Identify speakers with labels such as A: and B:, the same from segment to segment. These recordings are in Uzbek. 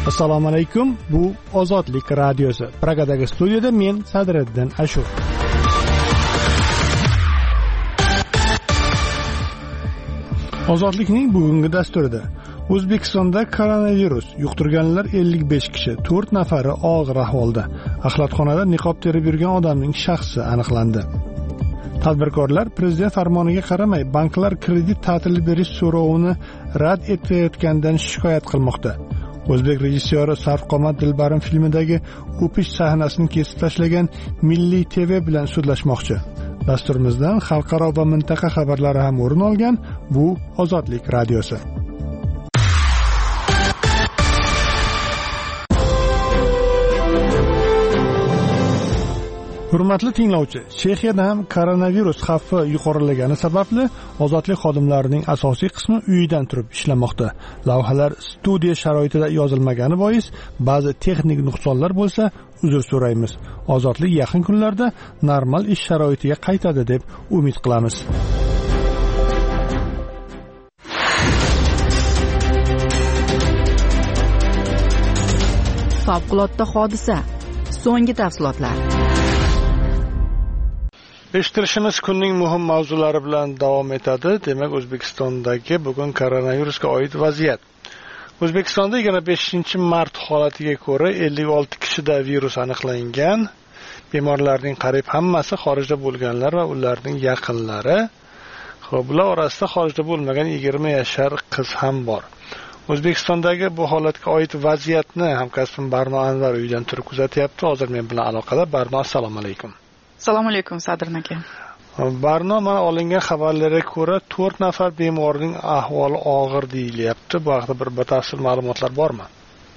A: Assalomu alaykum. Bu Ozodlik radiosi. Pragadagi studiyada men Sadriddin Ashur. Ozodlikning bugungi dasturida O'zbekistonda koronavirus yuqtirganlar 55 kishi, 4 nafari og'ir ahvolda. Axlatxonada niqob terib yurgan odamning shaxsi aniqlandi. Tadbirkorlar prezident farmoniga qaramay banklar kredit ta'tili berish so'rovini rad etayotganidan shikoyat qilmoqda. O'zbek rejissyori Sarvqomat Dilbarim filmidagi o'pish sahnasini kesib tashlagan Milliy TV bilan sudlashmoqchi. Dasturimizdan xalqaro va mintaqa xabarlari ham o'rin olgan. Bu Ozodlik radiosi. Hurmatli tinglovchi, Chexiyada ham koronavirus xavfi yuqorilagani sababli ozodlik xodimlarining asosiy qismi uyidan turib ishlamoqda. Lavhalar studiya sharoitida yozilmagani bois ba'zi texnik nuqsonlar bo'lsa, uzr so'raymiz. Ozodlik yaqin kunlarda normal ish sharoitiga qaytadi deb umid qilamiz.
B: Favqulodda hodisa. So'nggi tafsilotlar.
A: Eshittirishimiz kunning muhim mavzulari bilan davom etadi. Demak, O'zbekistondagi bugun koronavirusga oid vaziyat. O'zbekistonda 25-mart holatiga ko'ra 56 kishida virus aniqlangan. Bemorlarning qariyb hammasi xorijda bo'lganlar va ularning yaqinlari. Xo'p, ular orasida xorijda bo'lmagan 20 yashar qiz ham bor. O'zbekistondagi bu holatga oid vaziyatni hamkasbim Barno Anvar uyidan turib kuzatyapti. Hozir men bilan aloqada. Barno, assalomu alaykum.
C: Assalomu alaykum Sadrin aka.
A: Barno, mana olingan xabarlarga ko'ra 4 nafar bemorning ahvoli og'ir deyilyapti. Bu haqida bir batafsil ma'lumotlar bormi?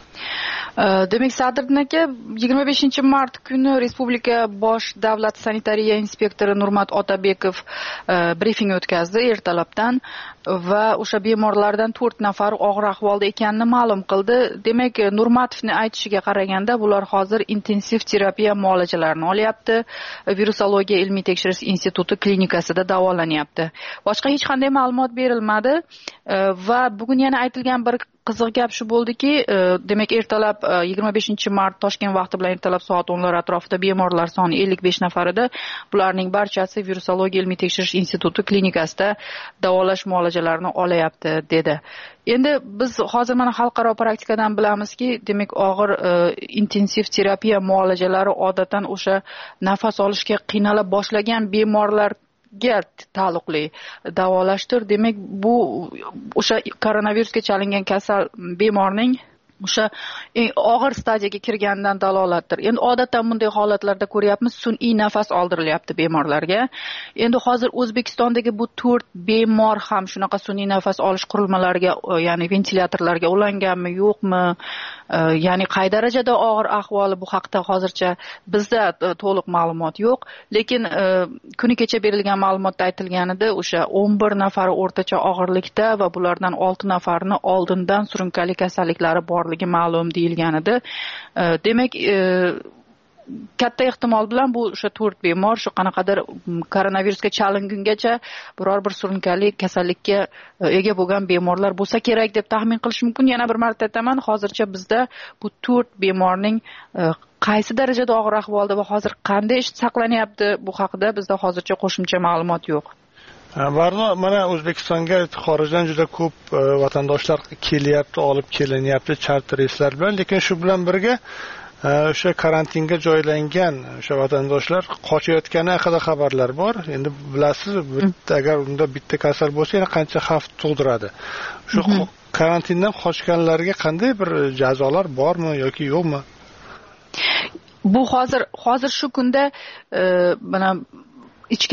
C: Demak, Sadrin aka, 25-mart kuni Respublika bosh davlat sanitariya inspektori Nurmat Otabekov brifing o'tkazdi ertalabdan va o'sha bemorlardan 4 nafar og'ir ahvolda ekanini ma'lum qildi. Demak, Nurmatovning aytishiga qaraganda, bular hozir intensiv terapiya muolajalarini olyapti. Virusologiya ilmiy tekshirish instituti klinikasida davolanyapti. Boshqa hech qanday ma'lumot berilmadi va bugun yana aytilgan bir qiziq gap shu bo'ldiki, demak ertalab 25-mart Toshkent vaqti bilan ertalab soat 10lar atrofida bemorlar soni 55 nafar edi. Bularning barchasi Virusologiya ilmiy tekshirish instituti klinikasida davolash muolajalarini olyapti dedi. Endi biz hozir mana xalqaro praktikadan bilamizki, demak og'ir intensiv terapiya muolajalari odatdan o'sha nafas olishga qiynala boshlagan bemorlar taalluqli davolashdir. Demak, bu o'sha koronavirusga chalingan kasal bemorning o'sha og'ir stadiyaga kirganidan dalolatdir. Endi odatdan bunday holatlarda ko'ryapmiz, sun'iy nafas oldirilyapti bemorlarga. Endi hozir O'zbekistondagi bu 4 bemor ham shunaqa sun'iy nafas olish qurilmalariga, ya'ni ventilyatorlarga ulanganmi, yo'qmi? Ya'ni qay darajada og'ir ahvoli, bu haqda hozircha bizda to'liq ma'lumot yo'q. Lekin kuni kecha berilgan ma'lumotda aytilganida o'sha 11 nafari o'rtacha og'irlikda va bulardan 6 nafarini oldindan surunkali kasalliklari borligi ma'lum deyilgan edi. Demak, katta ehtimol bilan bu o'sha 4 bemor shu qanaqadir koronavirusga chalingungacha biror bir surunkali kasallikka ega bo'lgan bemorlar bo'lsa kerak deb taxmin qilish mumkin. Yana bir marta aytaman, hozircha bizda bu 4 bemorning qaysi darajada og'ir ahvolda va hozir qanday saqlanyapti, bu haqida bizda hozircha qo'shimcha ma'lumot yo'q.
A: Barno, mana O'zbekistonga xorijdan juda ko'p vatandoshlar kelyapti, olib kelinyapti charter reyslar bilan, lekin shu bilan birga o'sha karantinga joylangan o'sha vatandoshlar qochayotgani haqida xabarlar bor. Endi bilasiz, agar unda bitta kasal bo'lsa, yana qancha xavf tug'diradi. Shu karantindan qochganlarga qanday bir jazolar bormi yoki yo'qmi?
C: Bu hozir shu kunda mana Ichki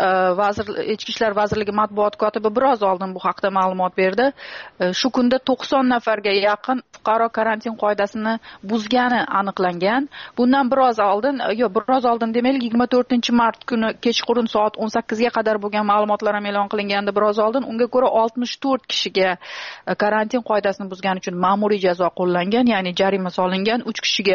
C: ishlar vazirligi matbuot kotibi biroz oldin bu haqda ma'lumot berdi. Shu kunda 90 nafarga yaqin fuqaro karantin qoidasini buzgani aniqlangan. Bundan biroz oldin demaylik 24-mart kuni kechqurun soat 18 ga qadar bo'lgan ma'lumotlar ham e'lon qilingandi biroz oldin. Unga ko'ra 64 kishiga karantin qoidasini buzgani uchun ma'muriy jazo qo'llangan, ya'ni jarima solingan. 3 kishiga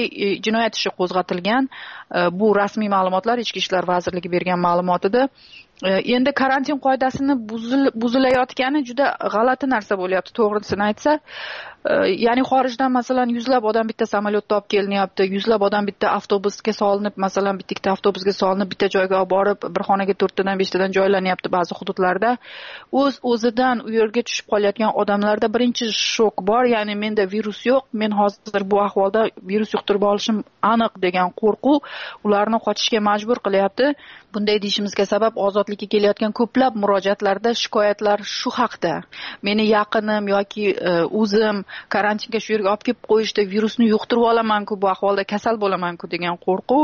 C: jinoyat ishi qo'zg'atilgan. Bu rasmiy ma'lumotlar Ichki ishlar vazirligi bergan ma'lumot edi. Endi karantin qoidasini buzilayotgani juda g'alati narsa bo'lyapti, to'g'risini aytsa. Ya'ni xorijdan masalan yuzlab odam bitta samolyotda olib kelinyapti, yuzlab odam bitta avtobusga solinib, masalan bitta ikkita avtobusga solinib bitta joyga olib borib, bir xonaga 4 tadan 5 tadan joylanyapti ba'zi hududlarda. O'zidan u yerga tushib qolayotgan odamlarda birinchi shok bor, ya'ni menda virus yo'q, men hozir bu ahvolda virus yuqtirib olishim aniq degan qo'rquv ularni qochishga majbur qilyapti. Bunday deyishimizga sabab ozodlikka kelayotgan ko'plab murojaatlarda shikoyatlar shu haqda. Meni yaqinim yoki o'zim karantinga shu yerga olib kelib qo'yishdi, virusni yuqtirib olaman-ku, bu ahvolda kasal bo'laman-ku degan qo'rquv.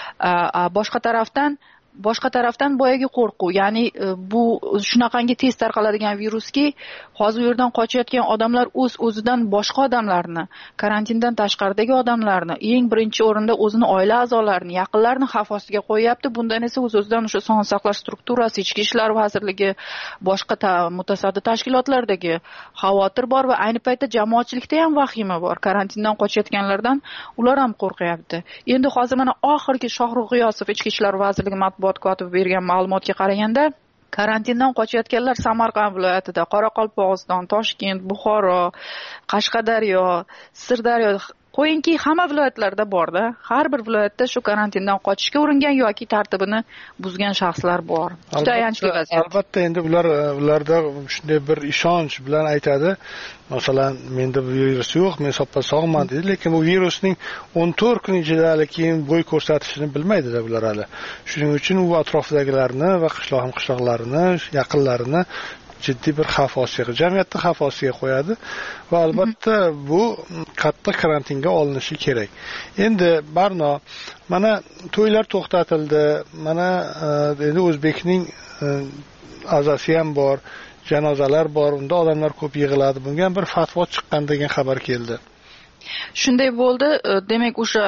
C: Boshqa tarafdan boyagi qo'rquv, ya'ni bu shunaqangi tez tarqaladigan viruski, hozir u yerdan qochayotgan odamlar o'zidan boshqa odamlarni, karantindan tashqaridagi odamlarni, eng birinchi o'rinda o'zini oila a'zolarini, yaqinlarini xavf ostiga qo'yapti. Bundan esa o'z-o'zidan o'sha sog'liqni saqlash strukturasi, Ichki ishlar vazirligi, boshqa mutasaddi tashkilotlardagi xavotir bor va ayni paytda jamoatchilikda ham vahima bor. Karantindan qochayotganlardan ular ham qo'rqyapti. Endi hozir mana oxirgi Shohrux G'iyosov Ichki ishlar vazirligi matbuot kotibi bergan ma'lumotga qaraganda, karantindan qochayotganlar Samarqand viloyatida, Qoraqalpog'iston, Toshkent, Buxoro, Qashqadaryo, Sirdaryo, qo'yingki hamma viloyatlarda borda. Har bir viloyatda shu karantindan qochishga uringan yoki tartibini buzgan shaxslar bor. Juda ayanchli vaziyat.
A: Albatta endi ularda shunday bir ishonch bilan aytadi. Masalan, menda bu virus yo'q, men soppa-sog'man deydi, lekin bu virusning 14 kun ichida keyin bo'y ko'rsatishini bilmaydi-da bular hali. Shuning uchun u atrofidagilarni va qishloqlarini, yaqinlarini jiddiy bir xavf ostiga, jamiyatni xavf ostiga qo'yadi va albatta bu qattiq karantinga olinishi kerak. Endi Barno, mana to'ylar to'xtatildi, mana endi O'zbekning azasi ham bor, janozalar bor, unda odamlar ko'p yig'iladi. Bunga bir fatvo chiqqan degan xabar keldi.
C: Shunday bo'ldi. Demak, o'sha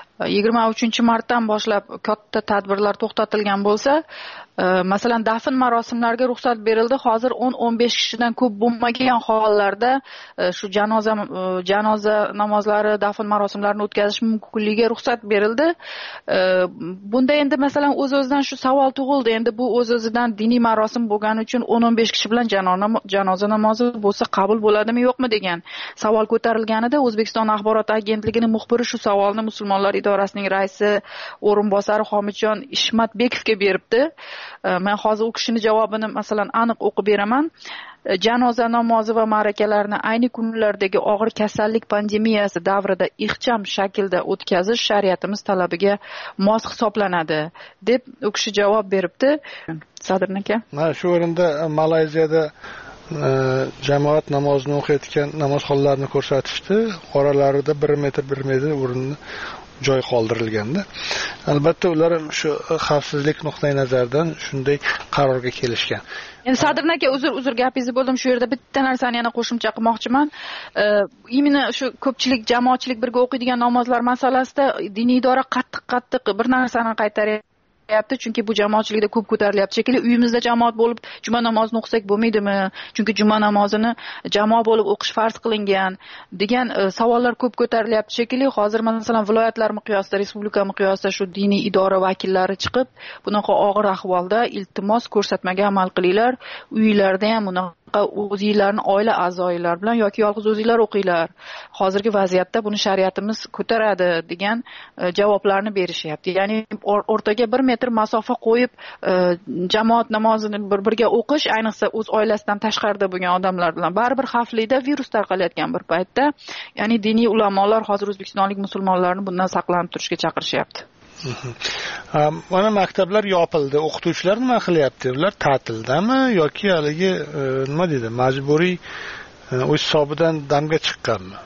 C: 23-martdan boshlab katta tadbirlar to'xtatilgan bo'lsa, masalan dafn marosimlariga ruxsat berildi. Hozir 10-15 kishidan ko'p bo'lmagan hollarda shu janoza namozlari, dafn marosimlarini o'tkazish mumkinligiga ruxsat berildi. Bunda endi masalan o'z-o'zidan shu savol tug'ildi. Endi bu o'z-o'zidan diniy marosim bo'lgani uchun 10-15 kishi bilan janoza namozi bo'lsa qabul bo'ladimi, yo'qmi degan savol ko'tarilganida O'zbekiston axborot agentligining muxbiri shu savolni Musulmonlar idorasining raisi o'rinbosari Homidjon Ishmatbekovga beribdi. Men hozir u kishining javobini masalan aniq o'qib beraman. Janoza namozi va ma'rakalarni ayni kunlardagi og'ir kasallik pandemiyasi davrida ixcham shaklda o'tkazish shariatimiz talabiga mos hisoblanadi deb u kishi javob beribdi. Sadrin aka.
A: Mana shu o'rinda Malayziyada jamoat namozini o'qiyotgan namozxonlarni ko'rsatishdi. Oralarida 1 metr o'rinni joy qoldirilganda. Albatta ular shu xavfsizlik nuqtai nazaridan shunday qarorga kelishgan.
C: Endi Sadrin aka, uzr gapingizni bo'ldim. Shu yerda bitta narsani yana qo'shimcha qilmoqchiman. Imini shu ko'pchilik jamoatchilik birga o'qiydigan namozlar masalasida diniy idora qattiq bir narsani qaytaryapti. Chunki bu jamoatchilikda ko'p ko'tarilyapti. Shekilli uyimizda jamoat bo'lib juma namozini o'qisak bo'lmaydimi? Chunki juma namozini jamoat bo'lib o'qish farz qilingan degan savollar ko'p ko'tarilyapti. Shekilli hozir masalan viloyatlar miqyosida, respublika miqyosida shu diniy idora vakillari chiqib, bunaqa og'ir ahvolda iltimos ko'rsatmaga amal qilinglar. Uylarda ham bunaqa o'zingizlarning oila a'zolar bilan yoki yolg'iz o'zingizlar o'qinglar. Hozirgi vaziyatda buni shariatimiz ko'taradi degan javoblarni berishyapti. Ya'ni o'rtaga 1 metr masofa qo'yib jamoat namozini birga o'qish, ayniqsa o'z oilasidan tashqarida bo'lgan odamlar bilan baribir xavflida, virus tarqalayotgan bir paytda. Ya'ni diniy ulamolar hozir o'zbekistonlik musulmonlarni bundan saqlanib turishga chaqirishyapti.
A: Mana maktablar yopildi. O'qituvchilar nima qilyapti? Ular ta'tildami yoki haligi nima deydi, majburiy o'z hisobidan damga chiqqanmi?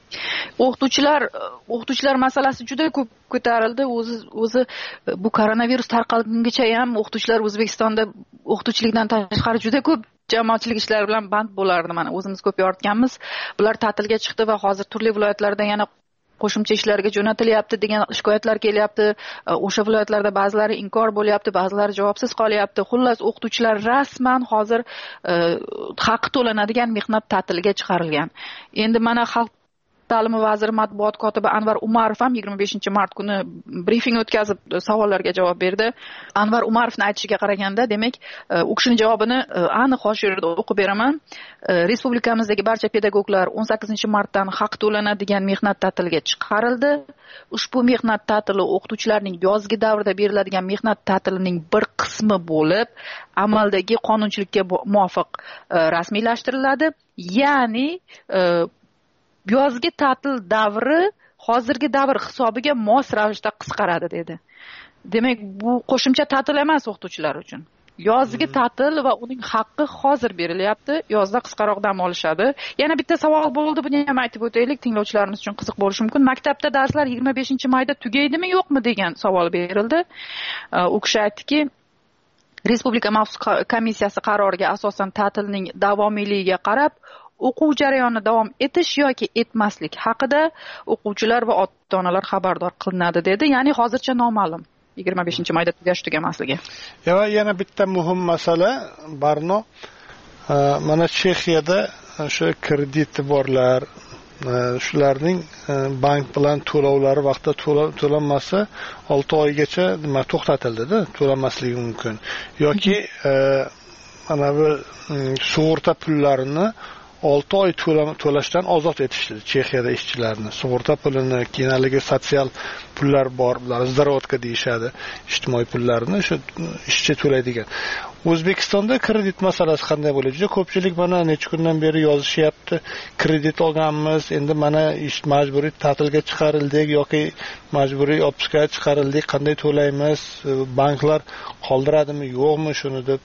C: O'qituvchilar masalasi juda ko'p ko'tarildi. O'zi bu koronavirus tarqalgungacha ham o'qituvchilar O'zbekistonda o'qituvchilikdan tashqari juda ko'p jamoatchilik ishlari bilan band bo'lardi. Mana o'zimiz ko'p yoritganmiz. Bular ta'tilga chiqdi va hozir turli viloyatlarda yana qo'shimcha ishlarga jo'natilyapti degan shikoyatlar kelyapti. O'sha viloyatlarda ba'zilari inkor bo'lyapti, ba'zilari javobsiz qolyapti. Xullas, o'qituvchilar rasman hozir haqqi to'lanadigan mehnat ta'tiliga chiqarilgan. Endi mana xalq ta'limi vaziri matbuot kotibi Anvar Umarov ham 25-mart kuni brifing o'tkazib savollarga javob berdi. Anvar Umarovning aytishiga qaraganda, demak, u kishining javobini aniq hozir yerda o'qib beraman. Respublikamizdagi barcha pedagoglar 18-martdan haq to'lanadigan mehnat ta'tiliga chiqarildi. Ushbu mehnat ta'tili o'qituvchilarning yozgi davrda beriladigan mehnat ta'tilining bir qismi bo'lib, amaldagi qonunchilikka muvofiq rasmiylashtiriladi. Ya'ni yozgi ta'til davri hozirgi davr hisobiga mos ravishda qisqaradi dedi. Demak, bu qo'shimcha ta'til emas o'qituvchilar uchun. Yozgi ta'til va uning haqqi hozir berilyapti. Yozda qisqaroq dam olishadi. Yana bitta savol bo'ldi, buni ham aytib o'taylik, tinglovchilarimiz uchun qiziq bo'lishi mumkin. Maktabda darslar 25-mayda tugaydimi, yo'qmi degan savol berildi. U kishi aytdiki, Respublika maxsus komissiyasi qaroriga asosan ta'tilning davomiyligiga qarab o'quv jarayoni davom etish yoki etmaslik haqida o'quvchilar va ota-onalar xabardor qilinadi dedi. Ya'ni hozircha noma'lum 25-mayda tugamasligi.
A: Yana bitta muhim masala Barno, mana Chexiyada o'sha krediti borlar, shularning bank bilan to'lovlari vaqtida to'lanmasa 6 oygacha to'xtatildi-da, to'lanmasligi mumkin. Yoki mana bu sug'urta pullarini 6 oy to'lashdan ozod etishdi Chexiyada ishchilarni. Sug'urta pulini, keyinligi sotsial pullar bor, bular zdarovodka deyishadi, ijtimoiy pullarni shu ishchi to'laydigan. O'zbekistonda kredit masalasi qanday bo'ladi? Juda ko'pchilik mana necha kundan beri yozishyapti, kredit olganmiz, endi mana majburiy ta'tilga chiqarildik yoki majburiy otpuskaga chiqarildik, qanday to'laymiz? Banklar qoldiradimi, yo'qmi shuni deb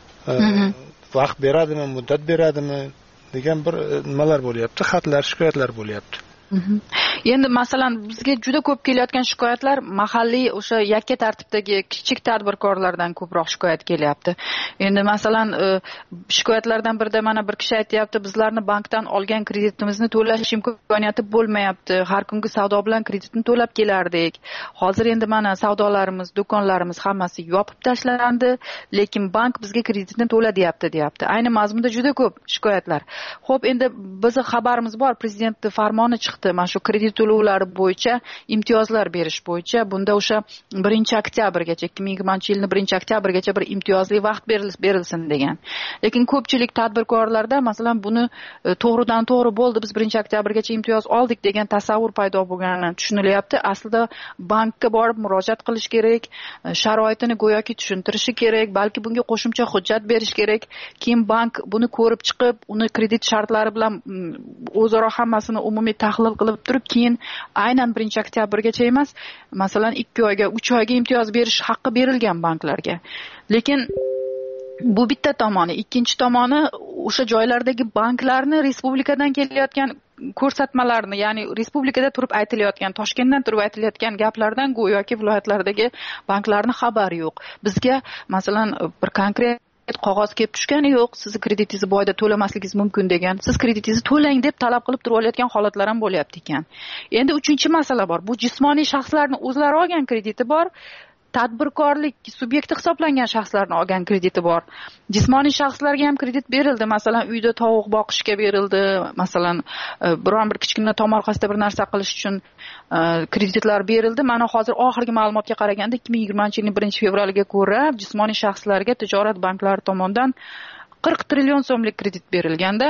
A: vaqt beradimi, muddat beradimi degan bir nimalar bo'lyapti, xatlar, shikoyatlar bo'lyapti.
C: Endi masalan bizga juda ko'p kelayotgan shikoyatlar mahalliy o'sha yakka tartibdagi kichik tadbirkorlardan ko'proq shikoyat kelyapti. Endi masalan shikoyatlardan birida mana bir kishi aytayapti, bizlarni bankdan olgan kreditimizni to'lash imkoniyati bo'lmayapti. Har kungi savdo bilan kreditni to'lab kelardik. Hozir endi mana savdolarimiz, do'konlarimiz hammasi yopib tashlandi, lekin bank bizga kreditni to'la deyapti. Ayni mazmunda juda ko'p shikoyatlar. Xo'p, endi bizning xabarimiz bor, prezidentning farmoni chiqdi. Mana shu kredit to'lovlari bo'yicha imtiyozlar berish bo'yicha, bunda o'sha 1-oktyabrgacha 2020-yilning 1-oktyabrgacha bir imtiyozli vaqt berilsin degan. Lekin ko'pchilik tadbirkorlarda masalan buni to'g'ridan to'g'ri bo'ldi, biz 1-oktyabrgacha imtiyoz oldik degan tasavvur paydo bo'lgani tushunilyapti. Aslida bankka borib murojaat qilish kerak, sharoitini go'yoki tushuntirishi kerak, balki bunga qo'shimcha hujjat berish kerak. Keyin bank buni ko'rib chiqib, uni kredit shartlari bilan o'zaro hammasini umumiy tahlil qilib turib, keyin aynan 1-oktyabrgacha emas, masalan 2 oyga, 3 oyga imtiyoz berish haqqi berilgan banklarga. Lekin bu bitta tomoni, ikkinchi tomoni o'sha joylardagi banklarni respublikadan kelayotgan ko'rsatmalarni, ya'ni respublikada turib aytilayotgan, Toshkentdan turib aytilayotgan gaplardan go'yoki viloyatlardagi banklarni xabari yo'q. Bizga masalan bir konkret qog'oz kelib tushgani yo'q, sizni kreditingizni bu oyda to'lamasligingiz mumkin degan, siz kreditingizni to'lang deb talab qilib turib olayotgan holatlar ham bo'lyapti ekan. Endi uchinchi masala bor. Bu jismoniy shaxslarning o'zlari olgan krediti bor, tadbirkorlik subyekti hisoblangan shaxslarning olgan krediti bor. Jismoniy shaxslarga ham kredit berildi. Masalan, uyda tovuq boqishga berildi, masalan, biron bir kichkina tomorqasida bir narsa qilish uchun kreditlar berildi. Mana hozir oxirgi ma'lumotga qaraganda 2020-yilning 1-fevraliga ko'ra jismoniy shaxslarga tijorat banklari tomonidan 40 trillion so'mlik kredit berilganda,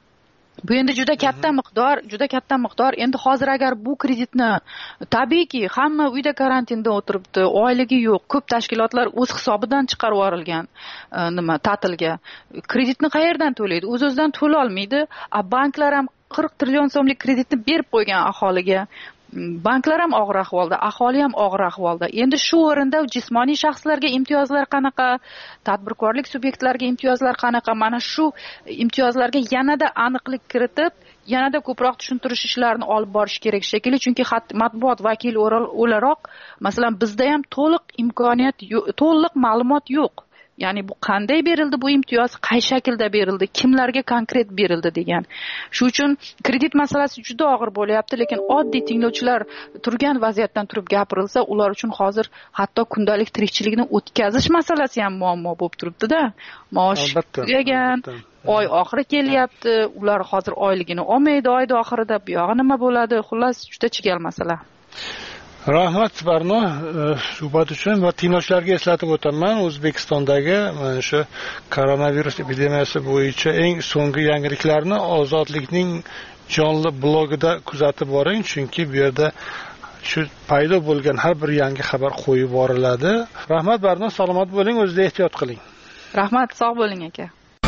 C: bu endi juda katta miqdor. Endi hozir agar bu kreditni tabiiyki hamma uyda karantinda o'tiribdi, oyligi yo'q, ko'p tashkilotlar o'z hisobidan chiqarib yuborilgan ta'tilga. Kreditni qayerdan to'laydi? O'z-o'zidan to'la olmaydi. Banklar ham 40 trillion so'mlik kreditni berib qo'ygan aholiga. Banklar ham og'ir ahvolda, aholi ham og'ir ahvolda. Endi shu o'rinda jismoniy shaxslarga imtiyozlar qanaqa, tadbirkorlik subyektlariga imtiyozlar qanaqa? Mana shu imtiyozlarga yanada aniqlik kiritib, yanada ko'proq tushuntirish ishlarini olib borish kerak shekilli, chunki matbuot vakili o'laroq, masalan, bizda ham to'liq imkoniyat, to'liq ma'lumot yo'q. Ya'ni bu qanday berildi, bu imtiyoz qay shaklda berildi, kimlarga konkret berildi degan. Shu uchun kredit masalasi juda og'ir bo'lyapti, lekin oddiy tinglovchilar turgan vaziyatdan turib gapirilsa, ular uchun hozir hatto kundalik tirikchilikni o'tkazish masalasi ham muammo bo'lib turibdi-da. Maosh tugagan, oy oxiri kelyapti, ular hozir oyligini olmaydi oyning oxirida, bu yog'i nima bo'ladi? Xullas, juda chigal masala.
A: Rahmat Barno suhbat uchun va tinglovchilarga eslatib o'taman, O'zbekistondagi mana shu koronavirus epidemiyasi bo'yicha eng so'nggi yangiliklarni Ozodlikning jonli blogida kuzatib boring, chunki bu yerda shu paydo bo'lgan har bir yangi xabar qo'yib boriladi. Rahmat Barno, salomat bo'ling, o'zingizni ehtiyot qiling.
C: Rahmat, sog' bo'ling aka.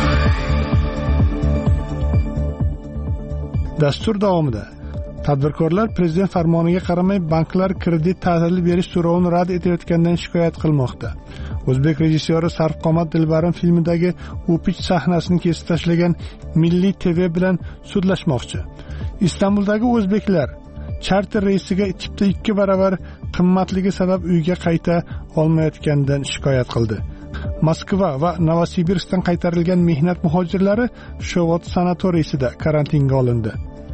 A: Dastur davomida tadbirkorlar prezident farmoniga qaramay banklar kredit ta'tili berish so'rovini rad etayotganidan shikoyat qilmoqda. O'zbek rejissyori Sarvqomat Dilbarim filmidagi o'pich sahnasini kesib tashlagan Milliy TV bilan sudlashmoqchi. Istanbuldagi o'zbeklar charter reysiga chipta 2 baravar qimmatligi sabab uyga qayta olmayotganidan shikoyat qildi. Moskva va Novosibirskdan qaytarilgan mehnat muhojirlari Shovot sanatoriysida karantinga olindi.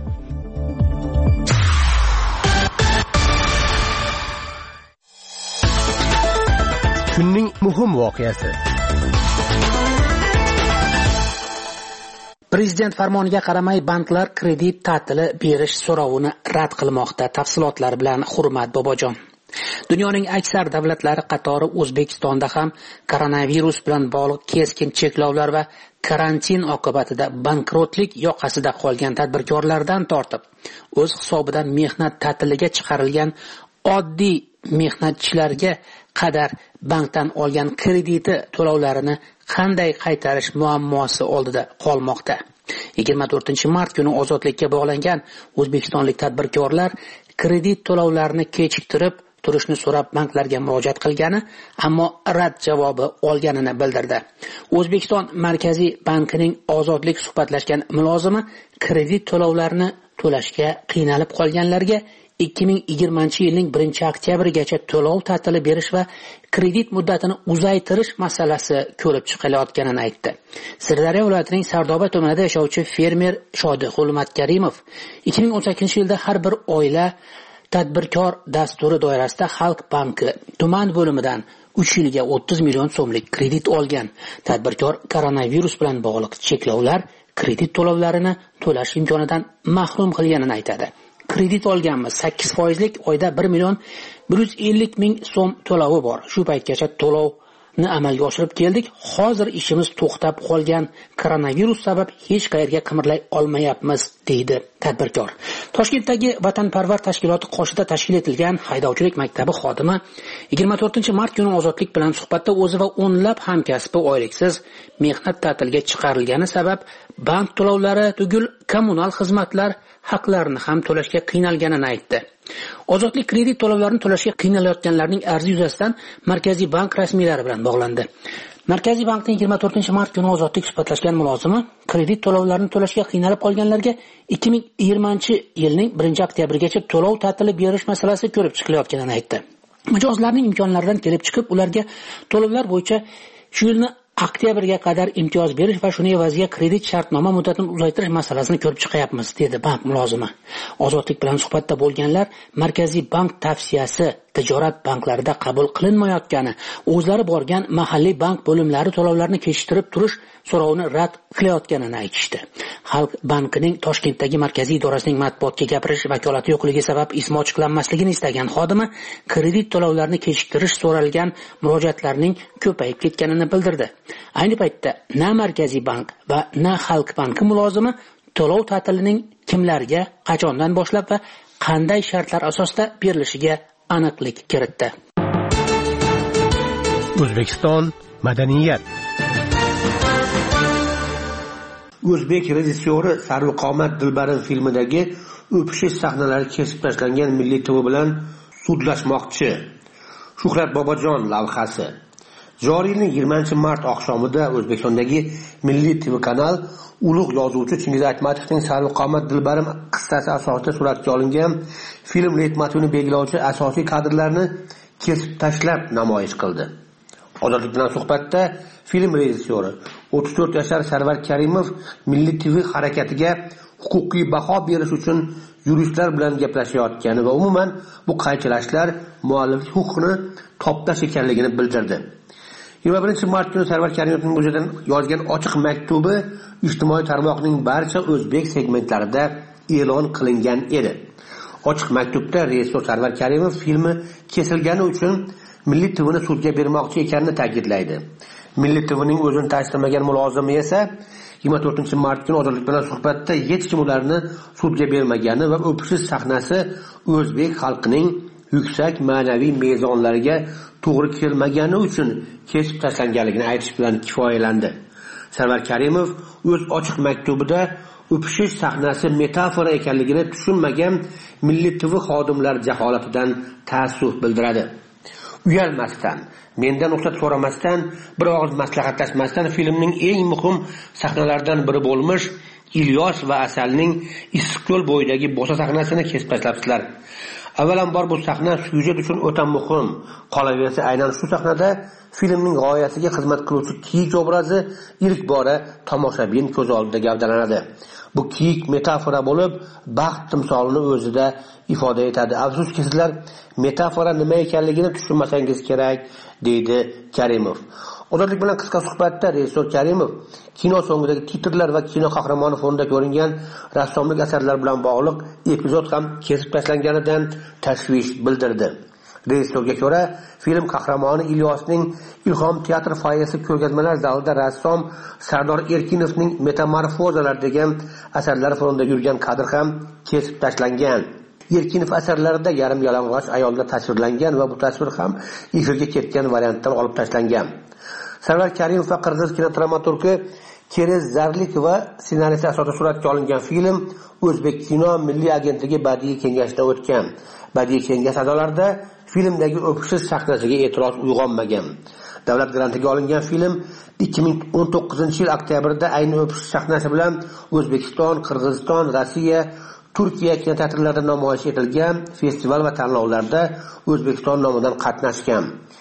D: Kunning muhim voqeasi. Prezident farmoniga qaramay banklar kredit ta'tili berish so'rovini rad qilmoqda. Tafsilotlar bilan Hurmat Bobojon. Dunyoning aksar davlatlari qatori O'zbekistonda ham koronavirus bilan bog'liq keskin cheklovlar va karantin oqibatida bankrotlik yoqasida qolgan tadbirkorlardan tortib, o'z hisobidan mehnat ta'tiliga chiqarilgan oddiy mehnatchilarga qadar bankdan olgan krediti to'lovlarini qanday qaytarish muammosi oldida qolmoqda. 24-mart kuni ozodlikka bog'langan o'zbekistonlik tadbirkorlar kredit to'lovlarini kechiktirib turishni so'rab banklarga murojaat qilgani, ammo rad javobi olganini bildirdi. O'zbekiston Markaziy bankining ozodlik suhbatlashgan mulozimi kredit to'lovlarini to'lashga qiynalib qolganlarga 2020-yilning 1-oktyabrigacha to'lov ta'tili berish va kredit muddatini uzaytirish masalasi ko'rib chiqilayotganini aytdi. Sirdaryo viloyatining Sardoba tumanida yashovchi fermer Shodixul Matkarimov 2018-yilda har bir oila tadbirkor dasturi doirasida Xalq banki tuman bo'limidan 3 yilga 30 million so'mlik kredit olgan. Tadbirkor koronavirus bilan bog'liq cheklovlar kredit to'lovlarini to'lash imkonidan mahrum qilganini aytadi. Kredit olganmiz, 8%lik oyda 1 million 150 ming so'm to'lovi bor. Shu paytgacha to'lovni amalga oshirib keldik. Hozir ishimiz to'xtab qolgan. Koronavirus sabab hech qayerga qimirlay olmayapmiz, deydi tadbirkor. Toshkentdagi vatanparvar tashkiloti qoshida tashkil etilgan haydovchilik maktabi xodimi 24-mart kuni ozodlik bilan suhbatda o'zi va o'nlab hamkasbi oyliksiz mehnat ta'tiliga chiqarilgani sabab bank to'lovlari tugul kommunal xizmatlar haqlarini ham to'lashga qiynalganini aytdi. Ozodlik kredit to'lovlarini to'lashga qiynalayotganlarning arzi yuzasidan Markaziy bank rasmiylari bilan bog'landi. Markaziy bankning 24-mart kuni ozodlik suhbatlashgan mulozimi kredit to'lovlarini to'lashga qiynalib qolganlarga 2020-yilning 1-oktyabrigacha to'lov ta'tili berish masalasi ko'rib chiqilayotganini aytdi. Mijozlarning imkonlaridan kelib chiqib, ularga to'lovlar bo'yicha shu yilni oktyabrga qadar imtiyoz berish va shuni evaziga kredit shartnoma muddatini uzaytirish masalasini ko'rib chiqyapmiz, dedi bank mulozimi. Ozodlik bilan suhbatda bo'lganlar Markaziy bank tavsiyasi tijorat banklarida qabul qilinmayotgani, o'zlari borgan mahalliy bank bo'limlari to'lovlarni kechiktirib turish so'rovini rad qilayotganini aytishdi. Xalq bankining Toshkentdagi markaziy idorasining matbuotga gapirish vakolati yo'qligi sabab ismi ochiqlanmasligini istagan xodimi kredit to'lovlarini kechiktirish so'ralgan murojaatlarning ko'payib ketganini bildirdi. Ayni paytda na Markaziy bank va na Xalq banki mulozimi to'lov ta'tilining kimlarga, qachondan boshlab va qanday shartlar asosida berilishiga aniqlik kiritdi. O'zbekiston madaniyat.
E: O'zbek rejissyori Sarvqomat Dilbarim filmidagi o'pishish sahnalari kesib tashlangan Milliy TV bilan sudlashmoqchi. Shuhrat Bobojon lavhasi. Joriy yilning 20-mart oqshomida O'zbekistondagi Milliy TV kanal ulug' yozuvchi Chingiz Aytmatovning Sarvqomat Dilbarim qissasi asosida suratga olingan film leitmotivini belgilovchi asosiy kadrlarni kesib tashlab namoyish qildi. Ozodlik bilan suhbatda film rejissyori 34 yoshar Sarvar Karimov Milliy TV harakatiga huquqiy baho berish uchun yuristlar bilan gaplashayotgani va umuman bu qaychilashlar muallif huquqini toptash ekanligini bildirdi. 21-mart kuni Sarvar Karimovning o'zidan yozgan ochiq maktubi ijtimoiy tarmoqning barcha o'zbek segmentlarida e'lon qilingan edi. Ochiq maktubda rejissor Sarvar Karimov filmi kesilgani uchun Milliy TVni sudga bermoqchi ekanini ta'kidlaydi. Milliy TVning o'zini tasdiqlamagan mulozimi esa 24-mart kuni Ozodlik bilan suhbatda hech kim ularni sudga bermagani va o'pishish sahnasi o'zbek xalqining yuksak ma'naviy mezonlariga to'g'ri kelmagani uchun kesib tashlanganligini aytish bilan kifoyalandi. Sarvar Karimov o'z ochiq maktubida o'pishish sahnasi metafora ekanligini tushunmagan Milliy TV xodimlar jaholatidan ta'assuf bildiradi. Uyalmasdan, mendan ruxsat so'ramasdan, bir og'iz maslahatlashmasdan filmning eng muhim sahnalaridan biri bo'lmish Ilyos va Asalning Issiqko'l bo'yidagi bo'sa sahnasini kesib tashlabsizlar. Avvalambor bu sahna syujet uchun o'ta muhim. Qolaversa aynan shu sahnada filmning g'oyasiga xizmat qiluvchi kiyik obrazi ilk bora tomoshabin ko'z oldida gavdalanadi. Bu kiyik metafora bo'lib, baxt timsolini o'zida ifoda etadi. Afsuski sizlar metafora nima ekanligini tushunmasangiz kerak, deydi Karimov. Ozodlik bilan qisqa suhbatda rejissor Karimov kino so'ngidagi titrlar va kino qahramoni fonida ko'ringan rassomlik asarlari bilan bog'liq epizod ham kesib tashlanganidan tashvish bildirdi. Rejissorga ko'ra, film qahramoni Ilyosning Ilhom teatr foyesi ko'rgazmalar zalida rassom Sardor Erkinovning Metamorfozalar degan asarlari fonida yurgan kadr ham kesib tashlangan. Erkinov asarlarida yarim yalang'och ayollar tasvirlangan va bu tasvir ham efirga ketgan variantdan olib tashlangan. Sarvar Karimov va qirg'iz kinodramaturgi Kerez Zarlikova ssenariysi asosida suratga olingan film O'zbek kino milliy agentligi badiiy kengashida o'tgan. Badiiy kengash a'zolarida filmdagi o'pishish sahnasiga e'tiroz uyg'onmagan. Davlat grantiga olingan film 2019-yil oktyabrda ayni o'pishish sahnasi bilan O'zbekiston, Qirg'iziston, Rossiya, Turkiya kinoteatrlarida namoyish etilgan festival va tanlovlarda O'zbekiston nomidan qatnashgan.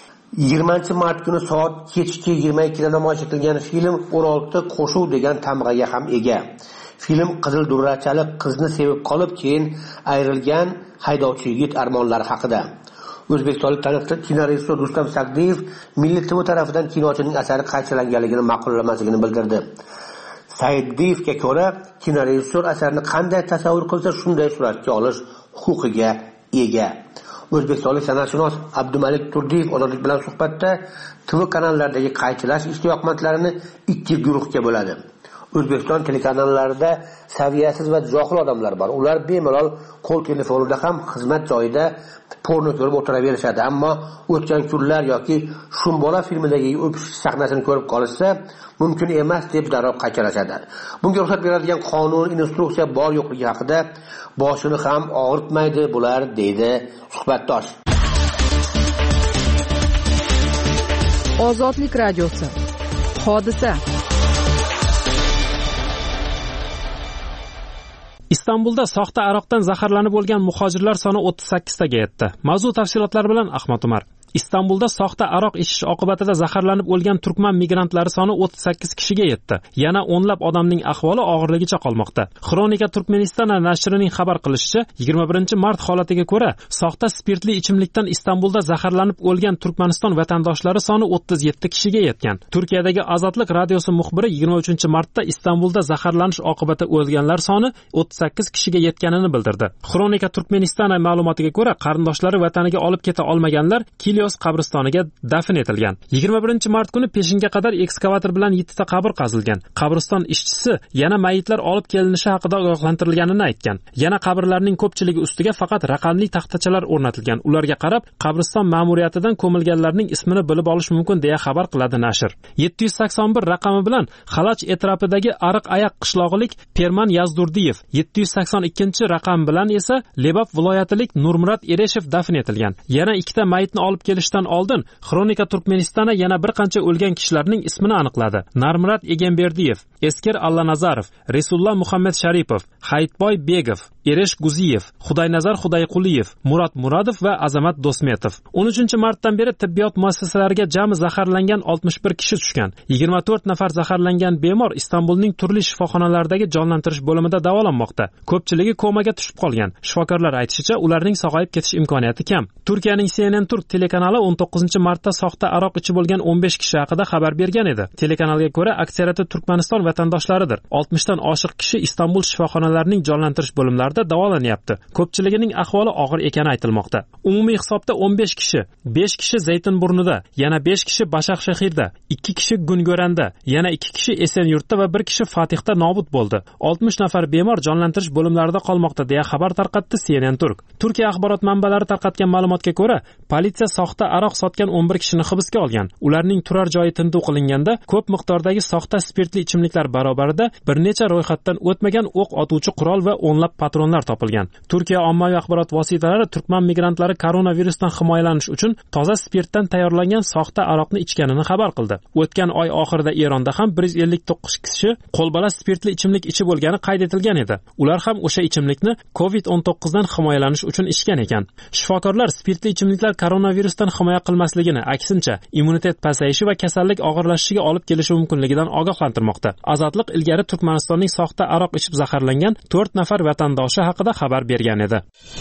E: 20-mart kuni soat kechki 22 da namoyish etilgan film 16 qo'shuv degan tamg'aga ham ega. Film qizil durrachali qizni sevib qolib keyin ayrilgan haydovchi yigit armonlari haqida. O'zbekistonlik taniqli kinorejissor Rustam Sagdiyev Milliy TV tarafidan kinochining asari qaytalanganligini ma'qullamasligini bildirdi. Saidiyevga ko'ra, kinorejissor asarni qanday tasavvur qilsa, shunday suratga olish huquqiga ega. O'zbekistonlik san'atshunos Abdumalik Turdiyev Ozodlik bilan suhbatda TV kanallardagi qaytilash ishtiyoqmandlarini ikki guruhga bo'ladi. O'zbekiston telekanallarida saviyasiz va johil odamlar bor. Ular bemalol qo'l telefonida ham xizmat joyida porno ko'rib o'tiraverishadi, ammo o'tgan kunlar yoki Shumbola filmidagi o'pishish sahnasini ko'rib qolishsa, mumkin emas deb darrov qaytarishadi. Bunga ruxsat beradigan qonun, instruksiya bor yo'qligi haqida boshini ham og'ritmaydi bular, deydi suhbatdosh.
B: Ozodlik radiosi. Hodisa.
F: Istanbulda soxta aroqdan zaharlanib bo'lgan muhojirlar soni 38 taga yetdi. Mavzu tafsilotlari bilan Ahmad Umar. Istanbulda soxta aroq ichish oqibatida zaharlanib o'lgan turkman migrantlari soni 38 kishiga yetdi. Yana o'nlab odamning ahvoli og'irligicha qolmoqda. Xronika Turkmeniston nashrining xabar qilishicha, 21-mart holatiga ko'ra, soxta spirtli ichimlikdan Istanbulda zaharlanib o'lgan Turkmaniston vatandoshlari soni 37 kishiga yetgan. Turkiyadagi Azotlik radiosi muxbiri 23-martda Istanbulda zaharlanish oqibatida o'lganlar soni 38 kishiga yetganini bildirdi. Xronika Turkmeniston ma'lumotiga ko'ra, qarindoshlari vataniga olib keta olmaganlar qabristoniga dafn etilgan. 21-mart kuni peshinga qadar ekskavator bilan 7 ta qabr qazilgan. Qabriston ishchisi yana mayitlar olib kelinishi haqida ogohlantirilganini aytgan. Yana qabrlarning ko'pchiligi ustiga faqat raqamli taxtachalar o'rnatilgan. Ularga qarab, qabriston ma'muriyatidan ko'milganlarning ismini bilib olish mumkin deya xabar qiladi nashr. 781 raqami bilan Xalach etrafidagi Ariq Ayaq qishlog'ilik Perman Yazdurdiyev, 782-raqam bilan esa Lebap viloyatilik Nurmurat Ereshev dafn etilgan. Yana 2 ta mayitni olib kelishdan oldin Xronika Turkmenistona yana bir qancha o'lgan kishilarning ismini aniqladi. Narmurat Egenberdiyev, Esker Allanazarov, Resulullah Muhammad Sharipov, Hayitboy Begov, Eresh Guziyev, Xudaynazar Xudayquliyev, Murat Muradov va Azamat Dosmetov. 13-martdan beri tibbiyot muassasalariga jami zaharlangan 61 kishi tushgan. 24 nafar zaharlangan bemor Istanbulning turli shifoxonalaridagi jonlantirish bo'limida davolanmoqda. Ko'pchiligi komaga tushib qolgan. Shifokorlar aytishicha, ularning sog'ayib ketish imkoniyati kam. Turkiyaning CNN Turk telekanali kanali 19-martda soxta aroq ichib bo'lgan 15 kishi haqida xabar bergan edi. Telekanalga ko'ra, aksariyati Turkmaniston vatandoshlaridir. 60 dan oshiq kishi Istanbul shifoxonalarining jonlantirish bo'limlarida davolanyapti. Ko'pchiligining ahvoli og'ir ekani aytilmoqda. Umumiy hisobda 15 kishi, 5 kishi Zaytinburnida, yana 5 kishi Bashaqshahirda, 2 kishi Gungo'randa, yana 2 kishi Esenyurtda va 1 kishi Fatihda nobud bo'ldi. 60 nafar bemor jonlantirish bo'limlarida qolmoqda deya xabar tarqatdi CNN Turk. Turkiya axborot manbalari tarqatgan ma'lumotga ko'ra, politsiya soxta aroq sotgan 11 kishini hibsga olgan. Ularning turar joyi tintuv qilinganda ko'p miqdordagi soxta spirtli ichimliklar barobarida bir necha ro'yxatdan o'tmagan o'q otuvchi qurol va o'nlab patronlar topilgan. Turkiya ommaviy axborot vositalari turkman migrantlari koronavirusdan himoyalanish uchun toza spirtdan tayyorlangan soxta aroqni ichganini xabar qildi. O'tgan oy oxirida Eronda ham 159 kishi qo'lbola spirtli ichimlik ichib bo'lgani qayd etilgan edi. Ular ham o'sha ichimlikni COVID-19 dan himoyalanish uchun ichgan ekan. Shifokorlar spirtli ichimliklar koronavirusdan himoya qilmasligini, aksincha, immunitet pasayishi va kasallik og'irlashishiga olib kelishi mumkinligidan ogohlantirmoqda. Azotliq ilgari Turkmanistonning soxta aroq ichib zaharlangan 4 nafar vatandoshi haqida xabar bergan edi.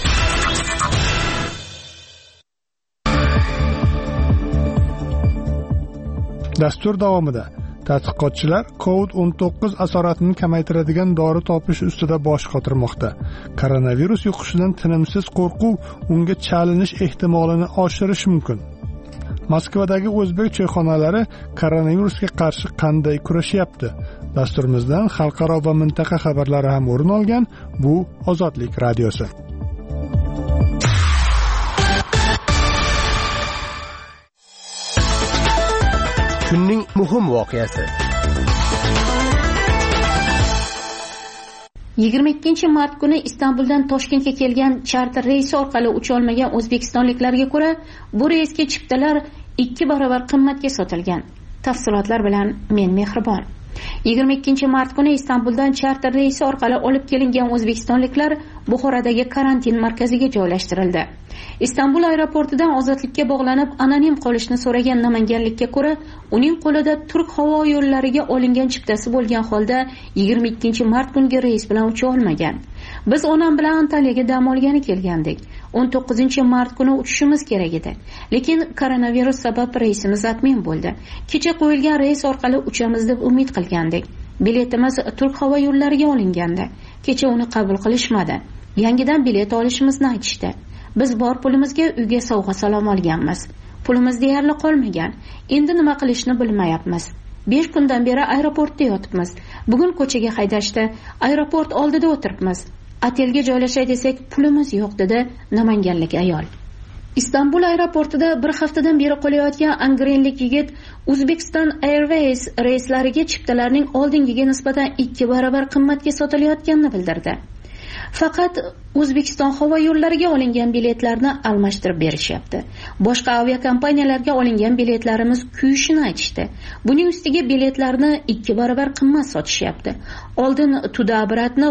A: Dastur davomida tadqiqotchilar COVID-19 asoratini kamaytiradigan dori topish ustida bosh qotirmoqda. Koronavirus yuqishidan tinimsiz qo'rquv unga chalinish ehtimolini oshirishi mumkin. Moskvadagi o'zbek choyxonalari koronavirusga qarshi qanday kurashyapti? Dasturimizdan xalqaro va mintaqa xabarlari ham o'rin olgan. Bu Ozodlik radiosi.
G: Kunning muhim voqeasi.
H: 22-mart kuni Istanbuldan Toshkentga kelgan charter reysi orqali ucha olmagan o'zbekistonliklarga ko'ra, bu reysga chiptalar 2 barobar qimmatga sotilgan. Tafsilotlar bilan men Mehribon. 22-mart kuni Istanbuldan charter reysi orqali olib kelingan o'zbekistonliklar Buxorodagi karantin markaziga joylashtirildi. Istanbul aeroportidan ozodlikka bog'lanib anonim qolishni so'ragan namanganlikka ko'ra, uning qo'lida Turk havo yo'llariga olingan chiptasi bo'lgan holda 22-mart kungi reys bilan ucha olmagan. Biz onam bilan Antaliyaga dam olgani kelgandik. 19-mart kuni uchishimiz kerak edi. Lekin koronavirus sabab reysimiz atmin bo'ldi. Kecha qo'yilgan reys orqali uchamiz deb umid qilgandik. Biletimiz Turk havo yo'llariga olingandi. Kecha uni qabul qilishmadi. Yangidan bilet olishimizni aytishdi. Biz bor pulimizga uyga sovg'a-salom olganmiz. Pulimiz deyarli qolmagan. Endi nima qilishni bilmayapmiz. 5 kundan beri aeroportda yotibmiz. Bugun ko'chaga haydashdi. Aeroport oldida o'tiribmiz. Otelga joylashay desak, pulimiz yo'q dedi namanganlik ayol. Istanbul aeroportida bir haftadan beri qolayotgan angrenlik yigit Uzbekistan Airways reyslariga chiptalarning oldingiga nisbatan 2 barobar qimmatga sotilayotganini bildirdi. Faqat O'zbekiston havo yo'llariga olingan biletlarni almashtirib berishyapti. Boshqa aviakompaniyalarga olingan biletlarimiz kuyishini aytishdi. Buning ustiga biletlarni 2 barobar qimmat sotishyapti. Oldin Tuda-Abratni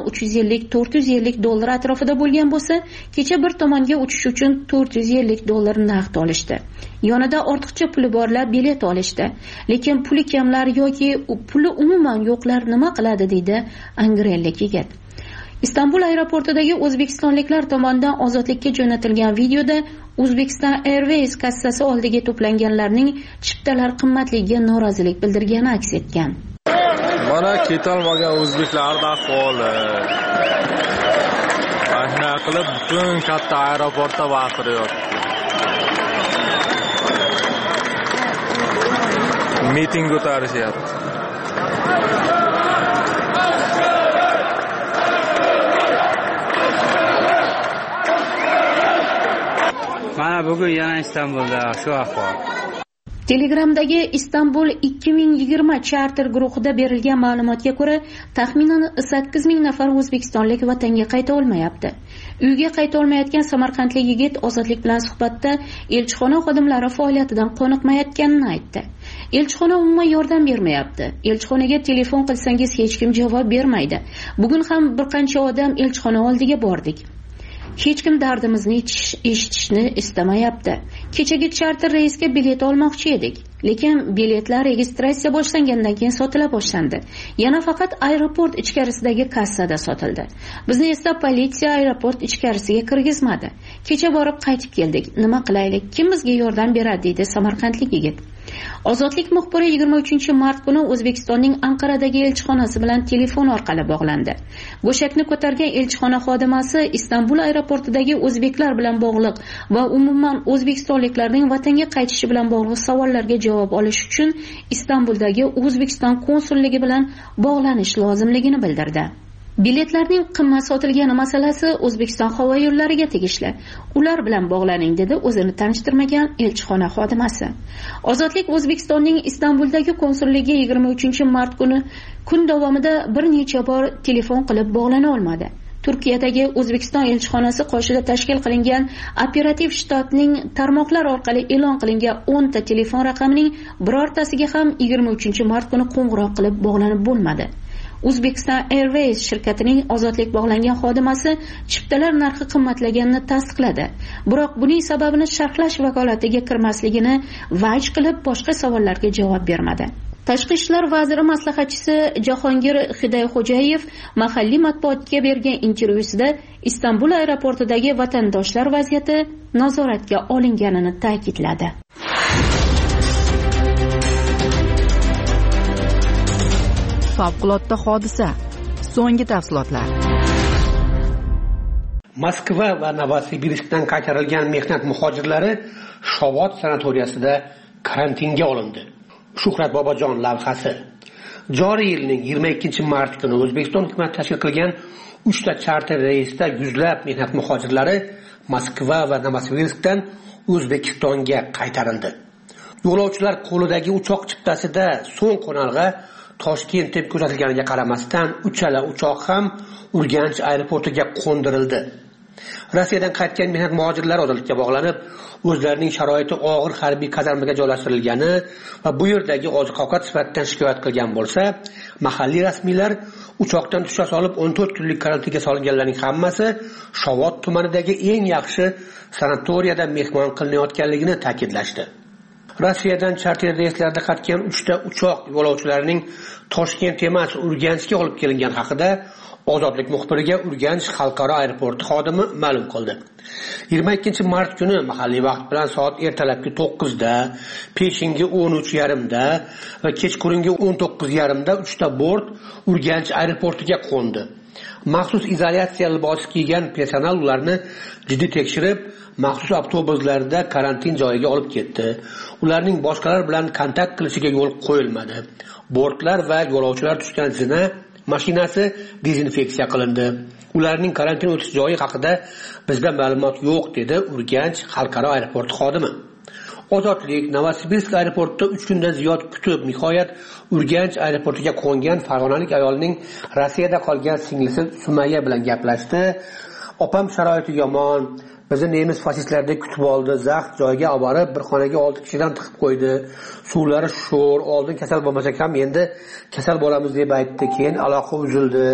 H: 350-450 dollar atrofida bo'lgan bo'lsa, kecha bir tomonga uchish uchun 450 dollar naqd olishdi. Yonida ortiqcha puli borlar bilet olishdi. Lekin puli kamlar yoki puli umuman yo'qlar nima qiladi deydi angrenlik yigit. Istanbul aeroportidagi o'zbekistonliklar tomonidan ozodlikka jo'natilgan videoda Uzbekistan Airways kassasi oldiga to'planganlarning chiptalar qimmatligiga norozilik bildirgani aks etgan.
I: Mana ketolmagan o'zbeklarning ahvoli. Mashina qilib butun katta aeroportda baqiryapti. Miting o'tarishyapti.
J: Mana bugun yana Istanbulda shu ahvol.
H: Telegramdagi Istanbul 2020 charter guruhida berilgan ma'lumotga ko'ra, taxminan 8000 nafar o'zbekistonlik vatanga qayta olmayapti. Uyga qayta olmayotgan samarqandlik yigit ozodlik bilan suhbatda elchixona xodimlari faoliyatidan qoniqmayotganini aytdi. Elchixona umuman yordam bermayapti. Elchixonaga telefon qilsangiz hech kim javob bermaydi. Bugun ham bir qancha odam elchixona oldiga bordik. hech kim dardimizni eshitishni istamayapti. Kechagi charter reysga bilet olmoqchi edik, lekin biletlar registratsiya boshlangandan keyin sotila boshlandi. Yana faqat aeroport ichkarisidagi kassada sotildi. Bizni esa politsiya aeroport ichkarisiga kirgizmadi. Kecha borib qaytib keldik. Nima qilaylik? Kim bizga yordam beradi?" deydi samarqandlik yigit. Ozodlik muxbiri 23-mart kuni O'zbekistonning Anqaradagi elchixonasi bilan telefon orqali bog'landi. Go'shakni ko'targan elchixona xodimasi Istanbul aeroportidagi o'zbeklar bilan bog'liq va umuman o'zbekistonliklarning vatanga qaytishi bilan bog'liq savollarga javob olish uchun Istanbuldagi O'zbekiston konsulligi bilan bog'lanish lozimligini bildirdi. Biletlarning qimmat sotilgani masalasi O'zbekiston havo yo'llariga tegishli. Ular bilan bog'laning, dedi o'zini tanishtirmagan elchixona xodimasi. Ozodlik O'zbekistonning Istanbuldagi konsulligi 23-mart kuni kun davomida bir necha bor telefon qilib bog'lana olmadi. Turkiyadagi O'zbekiston elchixonasi qoshida tashkil qilingan operativ shtatning tarmoqlar orqali e'lon qilingan 10 ta telefon raqamining birortasiga ham 23-mart kuni qo'ng'iroq qilib bog'lanib bo'lmadi. Uzbekistan Airways shirkatining ozodlik bog'langan xodimasi chiptalar narxi qimmatlaganini tasdiqladi. Biroq buning sababini sharhlash vakolatiga kirmasligini vaj qilib boshqa savollarga javob bermadi. Tashqi ishlar vaziri maslahatchisi Jahongir Xidayxo'jayev mahalliy matbuotga bergan intervyusida Istanbul aeroportidagi vatandoshlar vaziyati nazoratga olinganini ta'kidladi.
B: Favqulodda hodisa. So'nggi tafsilotlar.
E: Moskva va Novosibirskdan qaytarilgan mehnat muhojirlari Shovot sanatoriyasida karantinga olindi. Shuhrat Bobojon lavhasi. Joriy yilning 22-mart kuni O'zbekiston hukumati tashkil qilgan 3 ta charter reysda yuzlab mehnat muhojirlari Moskva va Novosibirskdan O'zbekistonga qaytarildi. Yo'lovchilar qo'lidagi uchoq chiptasida so'ng qo'nalg'a Toshkent deb ko'rsatilganiga qaramasdan uchala uchoq ham Urganch aeroportiga qo'ndirildi. Rossiyadan qaytgan mehnat muhojirlar ozodlikka bog'lanib, o'zlarining sharoiti og'ir harbiy kazarmaga joylashtirilgani va bu yerdagi oziq-ovqat sifatidan shikoyat qilgan bo'lsa, mahalliy rasmiylar uchoqdan tusha solib 14 kunlik karantinga solinganlarning hammasi Shovot tumanidagi eng yaxshi sanatoriyada mehmon qilinayotganligini ta'kidlashdi. Rossiyadan charter reyslarda qatnagan 3 ta uchoq yo'lovchilarining Toshkent emas Urganchga olib kelingan haqida Ozodlik muxbiriga Urganch xalqaro aeroporti xodimi ma'lum qildi. 22-mart kuni mahalliy vaqt bilan soat ertalabki 9 da, peshingi 13:30 da va kechqurungi 19:30 da 3 ta bort Urganch aeroportiga qo'ndi. Maxsus izolyatsiya libosi kiygan personal ularni jiddiy tekshirib, maxsus avtobuslarda karantin joyiga olib ketdi. Ularning boshqalar bilan kontakt qilishiga yo'l qo'yilmadi. Bortlar va yo'lovchilar tushgan zina mashinasi dezinfeksiya qilindi. Ularning karantin o'tish joyi haqida bizda ma'lumot yo'q, dedi Urganch xalqaro aeroporti xodimi. Ozodlik Novosibirsk aeroportida 3 kundan ziyod kutib, nihoyat Urganch aeroportiga qo'ngan farg'onalik ayolning Rossiyada qolgan singlisi Sumayya bilan gaplashdi. Opam sharoiti yomon, bizni nemis fasistlardek kutib oldi, zax joyga olib borib, bir xonaga 6 kishidan tiqib qo'ydi. Suvlari sho'r, oldin kasal bo'lmasak ham endi kasal bo'lamiz deb aytdi, keyin aloqa uzildi,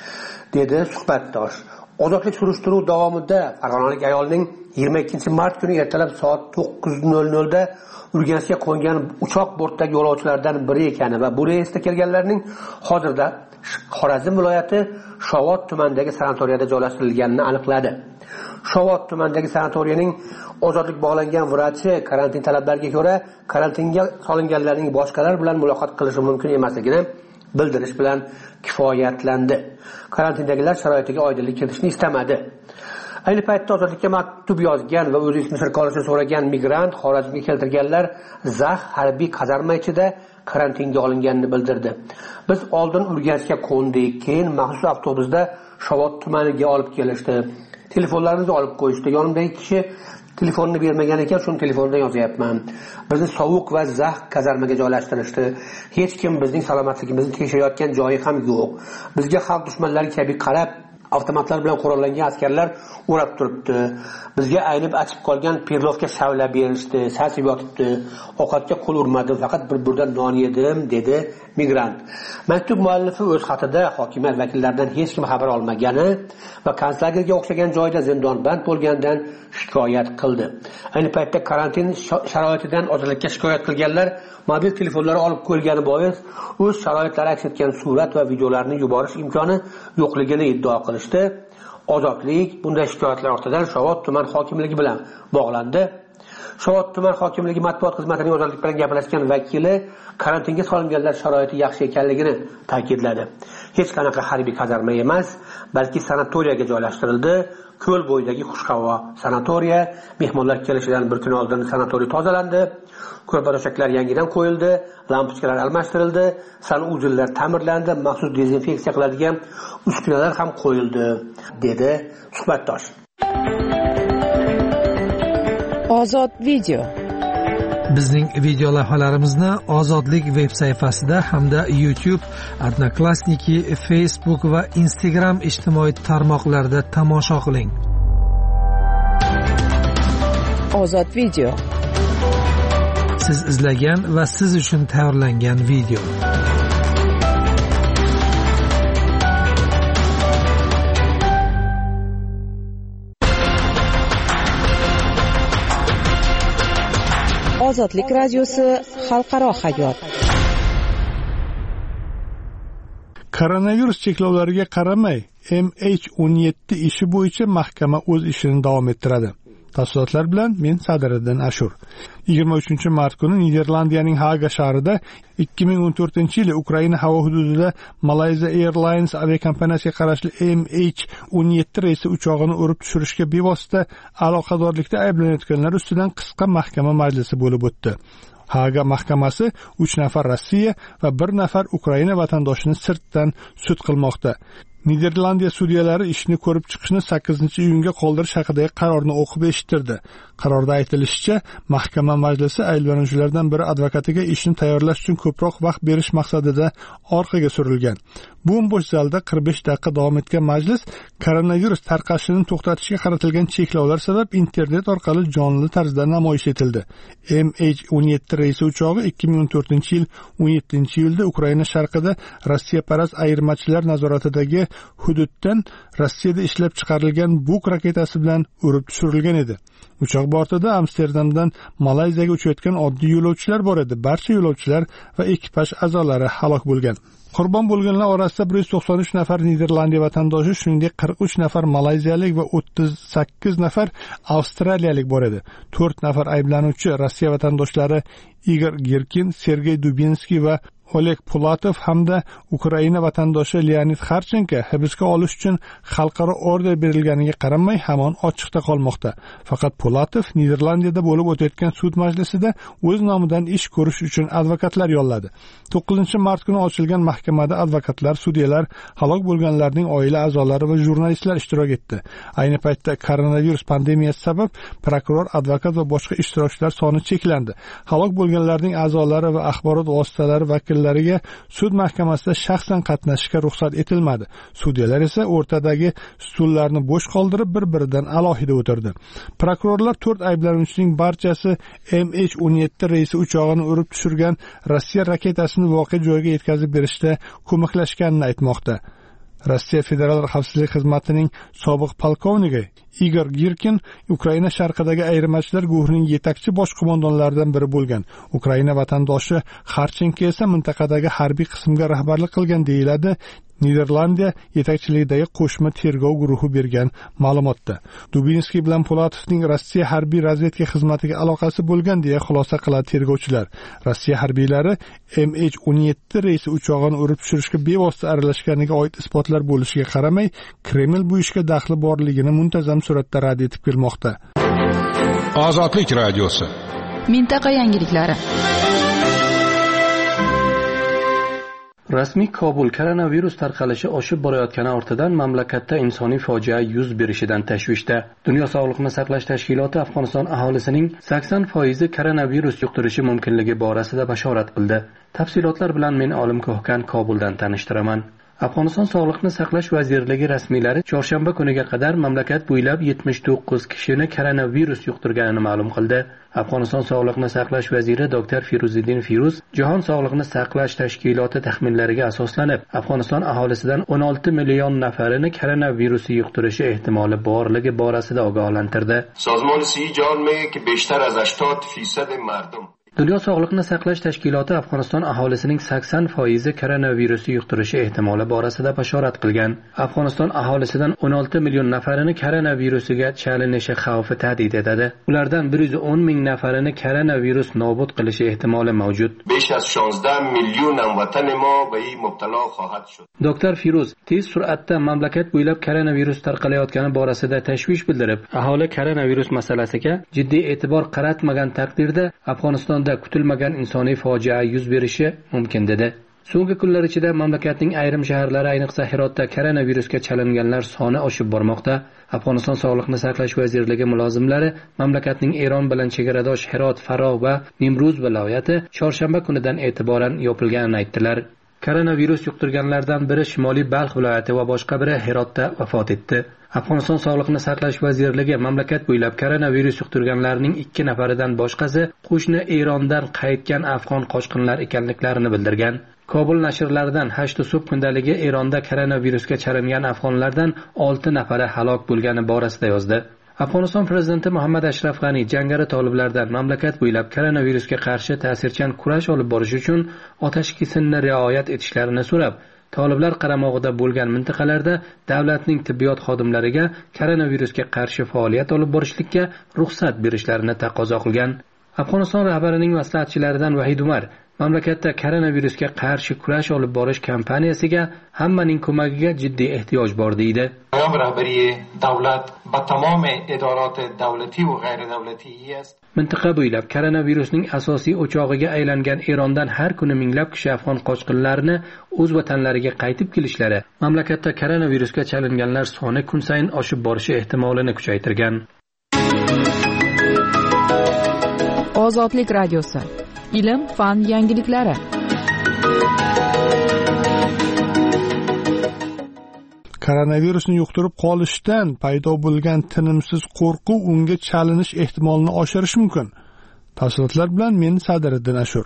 E: dedi suhbatdosh. Ozodlik surishtiruv davomida farg'onalik ayolning 22-mart kuni ertalab soat 9:00 da Urganchga qo'ngan uchoq bortidagi yo'lovchilardan biri ekani va bu reysda kelganlarning hozirda Xorazm viloyati Shovot tumanidagi sanatoriyada joylashtirilganini aniqladi. Shovot tumanidagi sanatoriyaning ozodlik bog'langan vrachi karantin talablariga ko'ra karantinga solinganlarning boshqalar bilan muloqot qilishi mumkin emasligini bildirish bilan kifoyatlandi. Karantindagilar sharoitiga oydinlik kiritishni istamadi. Ayni paytda ozodlikka maktub yozgan va o'zini misrga olishni so'ragan migrant Xorazmga keltirganlar Zax harbiy kazarma ichida karantinga olinganini bildirdi. Biz oldin Urganchga qo'ndik, keyin maxsus avtobusda Shovot tumaniga olib kelishdi. Telefonlarimizni olib qo'yishdi. Yonimdagi kishi telefonni bermagan ekan, shuni telefondan yozyapman. Bizni sovuq va Zax kazarmaga joylashtirishdi. Hech kim bizning salomatligimizni tekshirayotgan joyi ham yo'q. Bizga xalq dushmanlari kabi qarab, Avtomatlar bilan qurollangan askarlar o'rab turibdi. Bizga aynib achib qolgan pirlovga savlab berishdi, sasib yotibdi. Ovqatga qo'l urmadim, faqat bir burdan non yedim, dedi migrant. Maktub muallifi o'z xatida hokimiyat vakillaridan hech kim xabar olmagani va konslagerga o'xshagan joyda zindonband bo'lgandan shikoyat qildi. Ayni paytda karantin sharoitidan ozodlikka shikoyat qilganlar mobil telefonlari olib qo'yilgani bois o'z sharoitlari aks etgan surat va videolarni yuborish imkoni yo'qligini iddao qilishdi. Ozodlik bunday shikoyatlar ortidan Shovot tuman hokimligi bilan bog'landi. Shovot tuman hokimligi matbuot xizmatining ozodlik bilan gaplashgan vakili karantinga solinganlar sharoiti yaxshi ekanligini ta'kidladi. Hech qanaqa harbiy kazarma emas, balki sanatoriyaga joylashtirildi. Ko'l bo'yidagi xushhavo sanatoriya, mehmonlar kelishidan bir kun oldin sanatoriy tozalandi. Ko'rpa-to'shaklar yangidan qo'yildi, lampochkalar almashtirildi, sanuzillar ta'mirlandi, maxsus dezinfeksiya qiladigan uskunalar ham qo'yildi, dedi suhbatdosh.
B: Ozod video.
K: Bizning video lavhalarimizni Ozodlik veb sayfasida hamda YouTube, Odnoklassniki, Facebook va Instagram ijtimoiy tarmoqlarida tomosha qiling.
B: Ozod video.
K: Siz izlagan va siz uchun tayyorlangan video.
B: Ozodlik radiosi xalqaro hayot.
A: Koronavirus cheklovlariga qaramay, MH17 ishi bo'yicha mahkama o'z ishini davom ettiradi. Tafsilotlar bilan men Sadiriddin Ashur. 23-mart kuni Niderlandiyaning Haga shahrida 2014-yili Ukraina havo hududida Malaysia Airlines aviakompaniyasiga qarashli MH17 reysi uchog'ini urib tushirishga bevosita aloqadorlikda ayblanayotganlar ustidan qisqa mahkama majlisi bo'lib o'tdi. Haga mahkamasi 3 nafar Rossiya va 1 nafar Ukraina vatandoshini sirtdan sud qilmoqda. Niderlandiya sudyalari ishni ko'rib chiqishni 8-iyunga qoldirish haqidagi qarorni o'qib eshittirdi. Qarorda aytilishicha, mahkama majlisi ayblanuvchilardan biri advokatiga ishni tayyorlash uchun ko'proq vaqt berish maqsadida orqaga surilgan. Bo'm-bo'sh zalda 45 daqiqa davom etgan majlis koronavirus tarqalishini to'xtatishga qaratilgan cheklovlar sabab internet orqali jonli tarzda namoyish etildi. MH17 reysi uchog'i 2014-yil 17-iyulda Ukraina sharqida Rossiyaparast ayirmachilar nazoratidagi hududdan Rossiyada ishlab chiqarilgan Buk raketasi bilan urib tushirilgan edi. Uchoq bortida Amsterdamdan Malayziyaga uchayotgan oddiy yo'lovchilar bor edi. Barcha yo'lovchilar va ekipaj a'zolari halok bo'lgan. Qurbon bo'lganlar orasida 193 nafar Niderlandiya vatandoshi, shuningdek 43 nafar malayziyalik va 38 nafar avstraliyalik bor edi. 4 nafar ayblanuvchi Rossiya vatandoshlari Igor Girkin, Sergey Dubinskiy va Oleg Pulatov hamda Ukraina vatandoshi Leonid Xarchenko hibsga olish uchun xalqaro order berilganiga qaramay hamon ochiqda qolmoqda. Faqat Pulatov Niderlandiyada bo'lib o'tayotgan sud majlisida o'z nomidan ish ko'rish uchun advokatlar yolladi. 9-mart kuni ochilgan mahkamada advokatlar, sudyalar, halok bo'lganlarning oila a'zolari va jurnalistlar ishtirok etdi. Ayni paytda koronavirus pandemiyasi sabab prokuror, advokat va boshqa ishtirokchilar soni cheklandi. Halok bo'lganlarning a'zolari va axborot vositalari vakillariga sud mahkamasida shaxsan qatnashishga ruxsat etilmadi. Sudyalar esa o'rtadagi stullarni bo'sh qoldirib bir-biridan alohida o'tirdi. Prokurorlar 4 ayblanuvchining barchasi MH17 reysi uchog'ini urib tushirgan Rossiya raketasini voqea joyiga yetkazib berishda ko'maklashganini aytmoqda. Rossiya Federal xavfsizlik xizmatining sobiq polkovniki Igor Girkin Ukraina sharqidagi ayirmachilar guruhining yetakchi bosh qo'mondonlaridan biri bo'lgan. Ukraina vatandoshi Xarchenko esa mintaqadagi harbiy qismga rahbarlik qilgan deyiladi Niderlandiya yetakchiligidagi qo'shma tergov guruhi bergan ma'lumotda. Dubinskiy bilan Pulatovning Rossiya harbiy razvedka xizmatiga aloqasi bo'lgan deya xulosa qiladi tergovchilar. Rossiya harbiylari MH17 reysi uchog'ini urib tushirishga bevosita aralashganiga oid isbotlar bo'lishiga qaramay, Kreml bu ishga daxli borligini muntazam suratda rad etib kelmoqda.
L: Ozodlik radiosi.
B: Mintaqa yangiliklari.
M: Rasmiy Kobul koronavirus tarqalishi oshib borayotgani ortidan mamlakatda insoniy fojia yuz berishidan tashvishda. Dunyo sog'liqni saqlash tashkiloti Afg'oniston aholisining 80% koronavirus yuqtirishi mumkinligi borasida bashorat qildi. Tafsilotlar bilan men Olim Ko'hkan Kobuldan tanishtiraman. Afg'oniston Sog'liqni saqlash vazirligi rasmiylari chorshanba kuniga qadar mamlakat bo'ylab 79 kishini koronavirus yuqtirganini ma'lum qildi. Afg'oniston Sog'liqni saqlash vaziri Dr. Firuziddin Firuz Jahon Sog'liqni saqlash tashkiloti taxminlariga asoslanib, Afg'oniston aholisidan 16 million nafarini koronavirusi yuqtirishi ehtimoli borligi borasida ogohlantirdi.
N: Sazmon Sihi Jahon میگه که بیشتر از 80% مردم
M: Dunyo Sog'liqni saqlash tashkiloti Afg'oniston aholisining 80% koronavirusi yuqtirishi ehtimoli borasida bashorat qilgan. Afg'oniston aholisidan 16 million nafarini koronavirusiga chalinishi xavfi tahdid etadi. Ulardan 110 ming nafarini koronavirus nobud qilishi ehtimoli mavjud.
N: بیش از 16 میلیون هموطن ما به این مبتلا خواهد شد.
M: Dr. Firuz tez sur'atda mamlakat bo'ylab koronavirus tarqalayotgani borasida tashvish bildirib, aholi koronavirus masalasiga jiddiy e'tibor qaratmagan taqdirda Afg'oniston kutilmagan insoniy fojia yuz berishi mumkin dedi. So'nggi kunlar ichida mamlakatning ayrim shaharlari, ayniqsa Hirotda koronavirusga chalinganlar soni oshib bormoqda. Afg'oniston Sog'liqni saqlash vazirligi mulozimlari mamlakatning Eron bilan chegaradosh Hirot, Farog va Nimruz viloyati chorshanba kunidan e'tiboran yopilganini aytdilar. Koronavirus yuqtirganlardan biri Shimoliy Balx viloyati va boshqa biri Hirotda vafot etdi. Afg'oniston Sog'liqni saqlash vazirligi mamlakat bo'ylab koronavirus yuqtirganlarning 2 nafaridan boshqasi qo'shni Erondan qaytgan afg'on qochqinlar ekanliklarini bildirgan. Kobul nashrlaridan Hashd Sub kundaligi Eronda koronavirusga chalingan afg'onlardan 6 nafari halok bo'lgani borasida yozdi. Afg'oniston prezidenti Muhammad Ashraf G'ani jangari toliblardan mamlakat bo'ylab koronavirusga qarshi ta'sirchan kurash olib borish uchun otashkesinni rioyat etishlarini so'rab, toliblar qaramog'ida bo'lgan mintaqalarda davlatning tibbiyot xodimlariga koronavirusga qarshi faoliyat olib borishlikka ruxsat berishlarini taqozo qilgan. Afg'oniston rahbarining maslahatchilaridan Vahid Umar mamlakatda koronavirusga qarshi kurash olib borish kampaniyasiga hammaning ko'magiga jiddiy ehtiyoj bor deydi.
O: rahbari davlat va tamom idorot davlati va g'ayridavlatiy است.
M: Mintaqa bo'ylab koronavirusning asosiy o'chog'iga aylangan Erondan har kuni minglab kishi afg'on qochqinlarini o'z vatanlariga qaytib kelishlari mamlakatda koronavirusga chalinganlar soni kun sayin oshib borishi ehtimolini kuchaytirgan.
B: Ozodlik radiosi. Ilm, fan yangiliklari.
A: Koronavirusni yuqtirib qolishdan paydo bo'lgan tinimsiz qo'rquv unga chalinish ehtimolini oshirishi mumkin. Tafsilotlar bilan men Sadiriddin Ashur.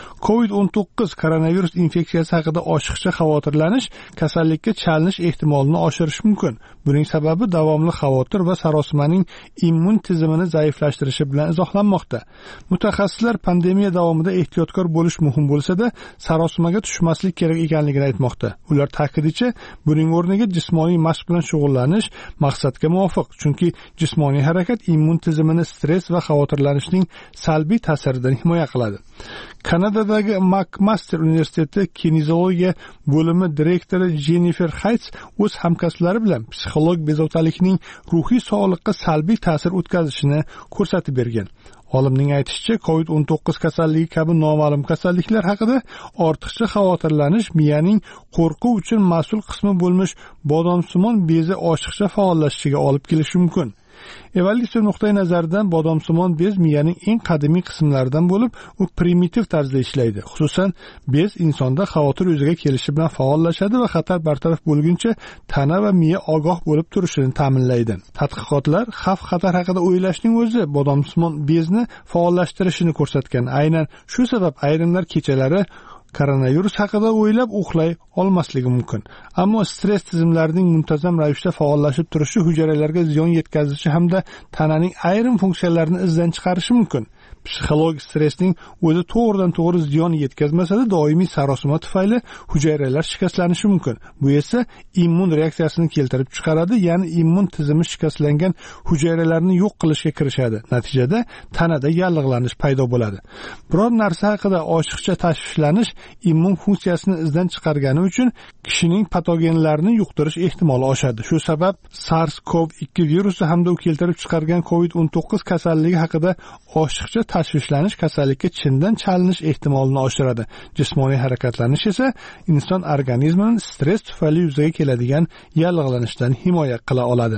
A: COVID-19 koronavirus infeksiyasi haqida oshiqcha xavotirlanish kasallikka chalinish ehtimolini oshirishi mumkin. Buning sababi davomli xavotir va sarosimaning immun tizimini zaiflashtirishi bilan izohlanmoqda. Mutaxassislar pandemiya davomida ehtiyotkor bo'lish muhim bo'lsa-da, sarosimaga tushmaslik kerak ekanligini aytmoqda. Ular ta'kidincha, buning o'rniga jismoniy mashq bilan shug'ullanish maqsadga muvofiq, chunki jismoniy harakat immun tizimini stress va xavotirlanishning salbiy ta'siridan himoya qiladi. Kanadadagi McMaster universiteti kinezologiya bo'limi direktori Jennifer Hayts o'z hamkasblari bilan psixolog bezovtalikning ruhiy sog'liqqa salbiy ta'sir o'tkazishini ko'rsatib bergan. Olimning aytishicha, COVID-19 kasalligi kabi noma'lum kasalliklar haqida ortiqcha xavotirlanish miyaning qo'rquv uchun mas'ul qismi bo'lmish bodomsimon bezi oshiqcha faollashishiga olib kelishi mumkin. Evolyutsiya nuqtai nazaridan bodomsimon bez miyaning eng qadimiy qismlaridan bo'lib, u primitiv tarzda ishlaydi. Xususan, bez insonda xavotir yuzaga kelishi bilan faollashadi va xatar bartaraf bo'lguncha tana va miya ogoh bo'lib turishini ta'minlaydi. Tadqiqotlar xavf-xatar haqida o'ylashning o'zi bodomsimon bezni faollashtirishini ko'rsatgan. Aynan shu sabab ayrimlar kechalari koronavirus haqida o'ylab uxlay olmasligi mumkin. Ammo stress tizimlarining muntazam ravishda faollashib turishi hujayralarga ziyon yetkazishi hamda tananing ayrim funksiyalarini izdan chiqarishi mumkin. Psixologik stressning o'zi to'g'ridan-to'g'ri ziyon yetkazmasa-da, doimiy sarosima tufayli hujayralar shikastlanishi mumkin. Bu esa immun reaksiyasini keltirib chiqaradi, ya'ni immun tizimi shikastlangan hujayralarni yo'q qilishga kirishadi. Natijada tanada yallig'lanish paydo bo'ladi. Biror narsa haqida oshiqcha tashvishlanish immun funksiyasini izdan chiqargani uchun kishining patogenlarini yuqtirish ehtimoli oshadi. Shu sabab SARS-CoV-2 virusi hamda u keltirib chiqargan COVID-19 kasalligi haqida oshiqcha tashvishlanish kasallikka chindan chalinish ehtimolini oshiradi. Jismoniy harakatlanish esa inson organizmining stress tufayli yuzaga keladigan yallig'lanishdan himoya qila oladi.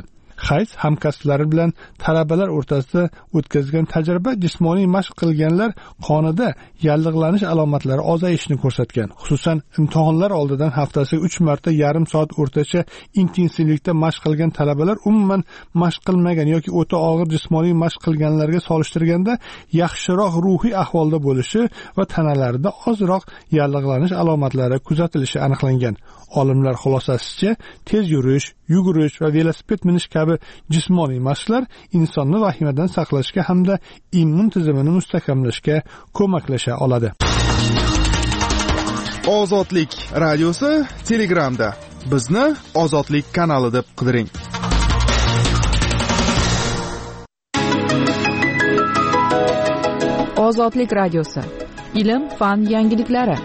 A: Qays hamkasblari bilan talabalar o'rtasida o'tkazgan tajriba jismoniy mashq qilganlar qonida yallig'lanish alomatlari ozayishini ko'rsatgan. Xususan, imtihonlar oldidan haftasiga 3 marta yarim soat o'rtacha intensivlikda mashq qilgan talabalar umuman mashq qilmagan yoki o'ta og'ir jismoniy mashq qilganlarga solishtirganda yaxshiroq ruhiy ahvolda bo'lishi va tanalarida ozroq yallig'lanish alomatlari kuzatilishi aniqlangan. Olimlar xulosasicha, tez yurish, yugurish va velosiped minish kabi jismoniy mashqlar insonni vahimadan saqlashga hamda immun tizimini mustahkamlashga ko'maklasha oladi.
P: Ozodlik radiosi Telegramda. Bizni Ozodlik kanali deb qidiring.
B: Ozodlik radiosi. Ilm, fan, yangiliklari.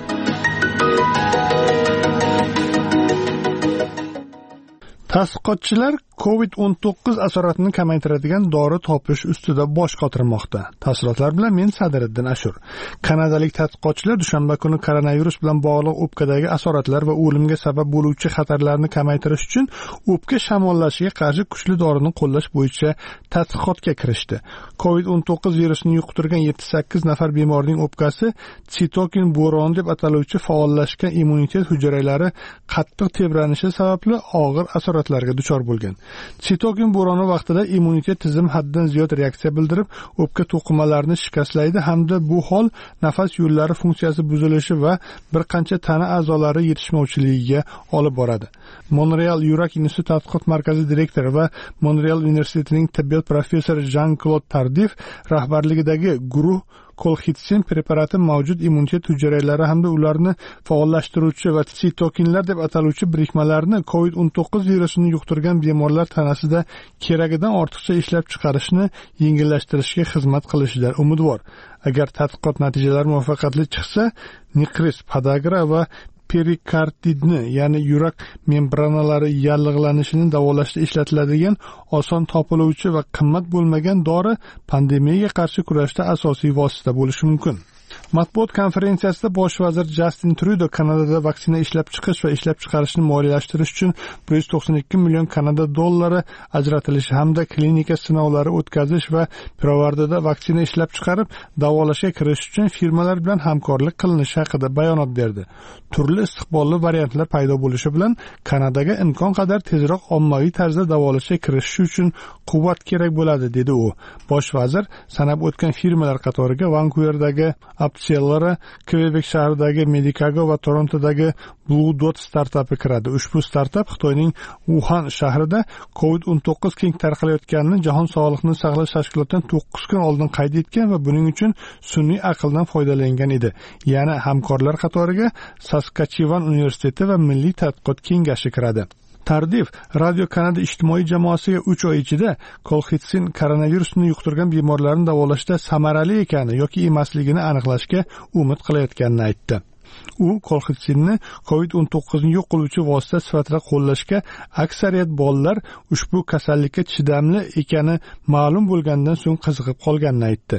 A: Tadqiqotchilar COVID-19 asoratini kamaytiradigan dori topish ustida bosh qotirmoqda. Tafsilotlar bilan men Sadiriddin Ashur. Kanadalik tadqiqotchilar dushanba kuni koronavirus bilan bog'liq o'pkadagi asoratlar va o'limga sabab bo'luvchi xatarlarni kamaytirish uchun o'pka shamollashiga qarshi kuchli dorini qo'llash bo'yicha tadqiqotga kirishdi. COVID-19 virusini yuqtirgan 78 nafar bemorning o'pkasi sitokin bo'roni deb ataluvchi faollashgan immunitet hujayralari qattiq tebranishi sababli og'ir asoratlarga duchor bo'lgan. Sitokin bo'roni vaqtida immunitet tizim haddan ziyod reaksiya bildirib, o'pka to'qimalarini shikastlaydi hamda bu hol nafas yo'llari funksiyasi buzilishi va bir qancha tana a'zolari yetishmovchiligiga olib boradi. Montreal yurak instituti tadqiqot markazi direktori va Montreal universitetining tibbiyot professori Jean-Claude Tardif rahbarligidagi guruh kolxitsin preparati mavjud immunitet hujayralari hamda ularni faollashtiruvchi va sitokinlar deb ataluvchi birikmalarni COVID-19 virusini yuqtirgan bemorlar tanasida keragidan ortiqcha ishlab chiqarishni yengillashtirishga xizmat qilishidan umidvor. Agar tadqiqot natijalari muvaffaqiyatli chiqsa, nigris podagra va perikarditni, ya'ni yurak membranalari yallig'lanishini davolashda ishlatiladigan oson topiluvchi va qimmat bo'lmagan dori pandemiyaga qarshi kurashda asosiy vosita bo'lishi mumkin. Matbuot konferensiyasida bosh vazir Justin Trudeau Kanadada vaksina ishlab chiqish va ishlab chiqarishni moliyalashtirish uchun 192 million Kanada dollari ajratilishi hamda klinika sinovlari o'tkazish va pirovardida vaksina ishlab chiqarib davolashga kirish uchun firmalar bilan hamkorlik qilinishi haqida bayonot berdi. Turli istiqbolli variantlar paydo bo'lishi bilan Kanadaga imkon qadar tezroq ommaviy tarzda davolashga kirishish uchun quvvat kerak bo'ladi, dedi u. Bosh vazir sanab o'tgan firmalar qatoriga Vankuverdagi Apcellera, Quebec shahridagi Medicago va Torontodagi Blue Dot startapi kiradi. Ushbu startap Xitoyning Wuhan shahrida COVID-19 keng tarqalayotganini Jahon sog'liqni saqlash tashkilotidan 9 kun oldin qayd etgan va buning uchun sun'iy aqldan foydalangan edi. Yana hamkorlar qatoriga Saskatchewan universiteti va Milliy tadqiqot kengashi kiradi. Tardif Radio Kanada ijtimoiy jamoasiga 3 oy ichida kolxitsin koronavirusni yuqtirgan bemorlarni davolashda samarali ekani yoki emasligini aniqlashga umid qilayotganini aytdi. U kolxitsinni COVID-19 ni yo'q qiluvchi vosita sifatida qo'llashga aksariyat bolalar ushbu kasallikka chidamli ekani ma'lum bo'lgandan so'ng qiziqib qolganini aytdi.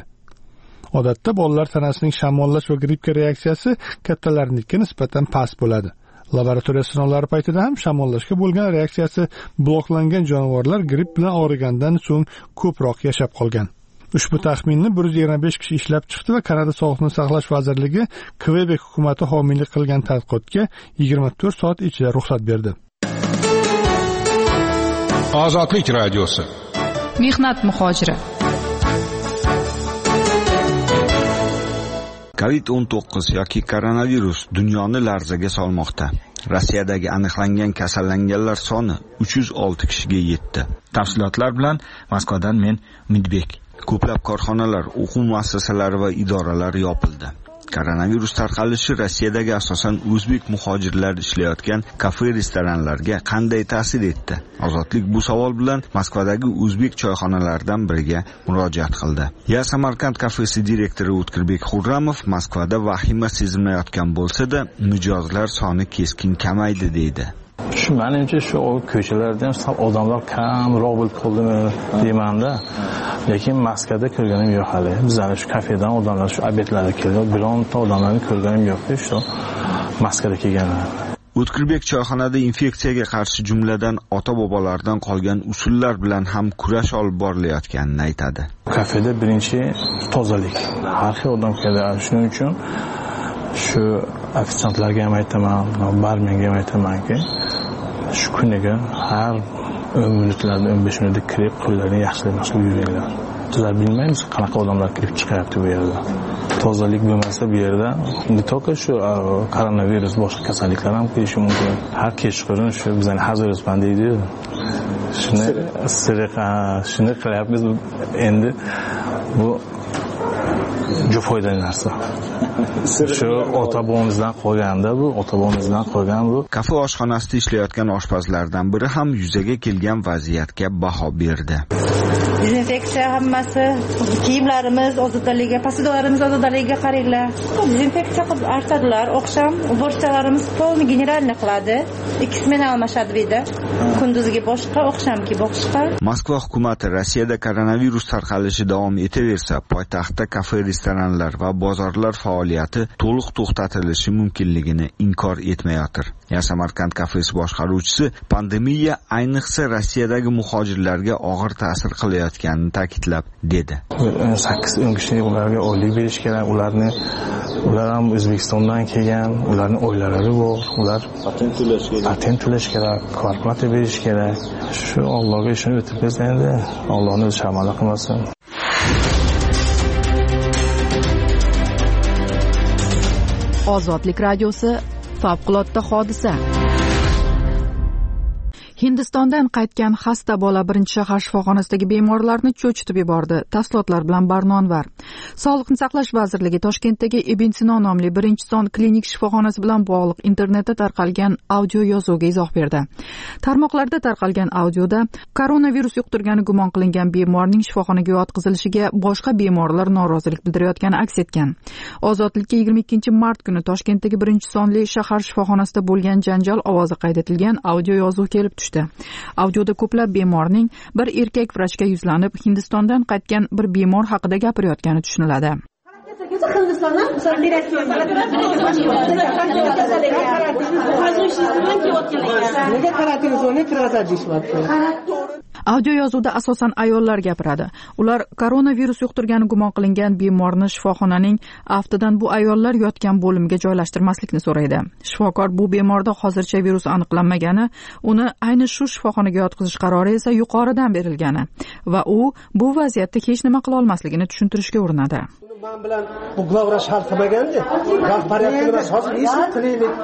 A: Odatda bolalar tanasining shamollash va grippga reaksiyasi kattalarnikiga nisbatan past bo'ladi. Laboratoriya sinovlari paytida ham shamollashga bo'lgan reaksiyasi bloklangan jonivorlar gripp bilan og'rigandan so'ng ko'proq yashab qolgan. Ushbu taxminni 125 kishi ishlab chiqdi va Kanada Sog'liqni saqlash vazirligi Quebec hukumati homiylik qilgan tadqiqotga 24 soat ichida ruxsat berdi.
L: Ozodlik radiosi.
B: Mehnat muhojiri.
Q: COVID-19 yoki koronavirus dunyoni larzaga solmoqda. Rossiyadagi aniqlangan kasallanganlar soni 306 kishiga yetdi. Tafsilotlar bilan Moskvadan men Umidbek. Ko'plab korxonalar, o'quv muassasalari va idoralar yopildi. Koronavirus tarqalishi Rossiyadagi asosan o'zbek muhojirlar ishlayotgan kafe-restoranlarga qanday ta'sir etdi? Ozodlik bu savol bilan Moskvadagi o'zbek choyxonalaridan biriga murojaat qildi. Ya Samarqand kafesi direktori O'tkirbek Xurramov Moskvada vahima sezilmayotgan bo'lsa-da, mijozlar soni keskin kamaydi deydi.
R: Shu menimcha shu ko'chalarda ham odamlar kamroq bo'lib qoldimi deymanda. Lekin Moskvada ko'rganim yo'q hali. Bizlar shu kafedan odamlar shu obedlarga keldi. Bironta odamlarni ko'rganim yo'q-ku shu Moskvada kelganlar.
Q: O'tkirbek choyxonada infeksiyaga qarshi jumladan ota-bobolardan qolgan usullar bilan ham kurash olib borilayotganini aytadi.
R: Kafeda birinchi tozalik. Har xil odam keladi. Shuning uchun shu ofitsiantlarga ham aytaman, barmenga ham aytamanki, shu kuniga har 10 minutlarda 15 minutda kirib qo'llarni yaxshilab yuvinglar. Sizlar bilmaymiz qanaqa odamlar kirib chiqyapti bu yerda. Tozalik bo'lmasa bu yerda не только shu koronavirus, boshqa kasalliklar ham kelishi mumkin. Har kechqurun shu bizning hazoraspan deydi-ku. Shuni qilyapmiz. Endi bu juda foydali narsa. Shu ota-bobomizdan qolgan bu.
Q: Kafe oshxonasida ishlayotgan oshpazlardan biri ham yuzaga kelgan vaziyatga baho berdi.
S: Dezinfeksiya hammasi, kiyimlarimiz ozodaligiga, posudlarimiz ozodaligiga qaranglar. Dezinfeksiya qilib artadilar, oqshom borchalarimiz polni generalni qiladi. 2 smena almashadi deydi. Kunduzgi boshqa, oqshomgi boshqa.
Q: Moskva hukumati Rossiyada koronavirus tarqalishi davom etaversa, poytaxtda kafe, restoranlar va bozorlar faoliyati to'liq to'xtatilishi mumkinligini inkor etmayotir. Samarqand kafesi boshqaruvchisi pandemiya ayniqsa Rossiyadagi muhojirlarga og'ir ta'sir qilayotganini ta'kidlab dedi.
R: 8-10 kishi ularga oylik berish kerak, ular ham O'zbekistondan kelgan, ularning oilalari bor, ular patent to'lash kerak, kvarplata berish kerak. Shu Allohga ishonib o'tib ketsa endi, Allohni shamala qilmasin.
B: Ozodlik radiosi favqulodda hodisa. Hindistondan qaytgan xasta bola birinchi shahar shifoxonasidagi bemorlarni cho'chitib yubordi. Tafsilotlar bilan Barnonvar. Sog'liqni saqlash vazirligi Toshkentdagi Ibn Sino nomli birinchi son klinik shifoxonasi bilan bog'liq internetda tarqalgan audio yozuvga izoh berdi. Tarmoqlarda tarqalgan audioda koronavirus yuqtirgani gumon qilingan bemorning shifoxonaga yotqizilishiga boshqa bemorlar norozilik bildirayotgani aks etgan. Ozodlikka 22-mart kuni Toshkentdagi birinchi sonli shahar shifoxonasida bo'lgan janjal ovozi qayd etilgan audio yozuv kelib tushdi. Audioda ko'plab bemorning bir erkak vrachga yuzlanib, Hindistondan qaytgan bir bemor haqida gapirayotgani tushuniladi. Audio yozuvda asosan ayollar gapiradi. Ular koronavirus yuqtirgani gumon qilingan bemorni shifoxonaning aftidan bu ayollar yotgan bo'limga joylashtirmaslikni so'raydi. Shifokor bu bemorda hozircha virus aniqlanmagani, uni ayni shu shifoxonaga yotqizish qarori esa yuqoridan berilgani va u bu vaziyatda hech nima qila olmasligini tushuntirishga urinadi.
T: Men bilan bu glavra shart qilmaganda, rahbariyatga emas, hozir esa klinik.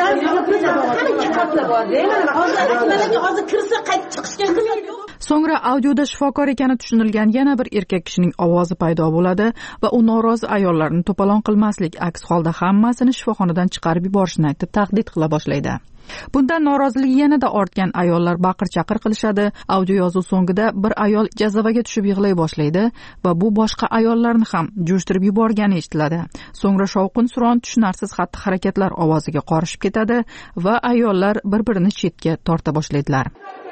T: Hozir kirsa qaytib chiqishga
B: So'ngra audioda shifokor ekani tushunilgan yana bir erkak kishining ovozi paydo bo'ladi va u norozi ayollarni to'polon qilmaslik, aks holda hammasini shifoxonadan chiqarib yuborishni aytib tahdid qila boshlaydi. Bundan noroziligi yanada ortgan ayollar baqir-chaqir qilishadi. Audio yozuv so'ngida bir ayol jazavaga tushib yig'lay boshlaydi va bu boshqa ayollarni ham jo'shtirib yuborgani eshitiladi. So'ngra shovqin-suron, tushunarsiz xatti-harakatlar ovoziga qorishib ketadi va ayollar bir-birini chetga torta boshlaydilar.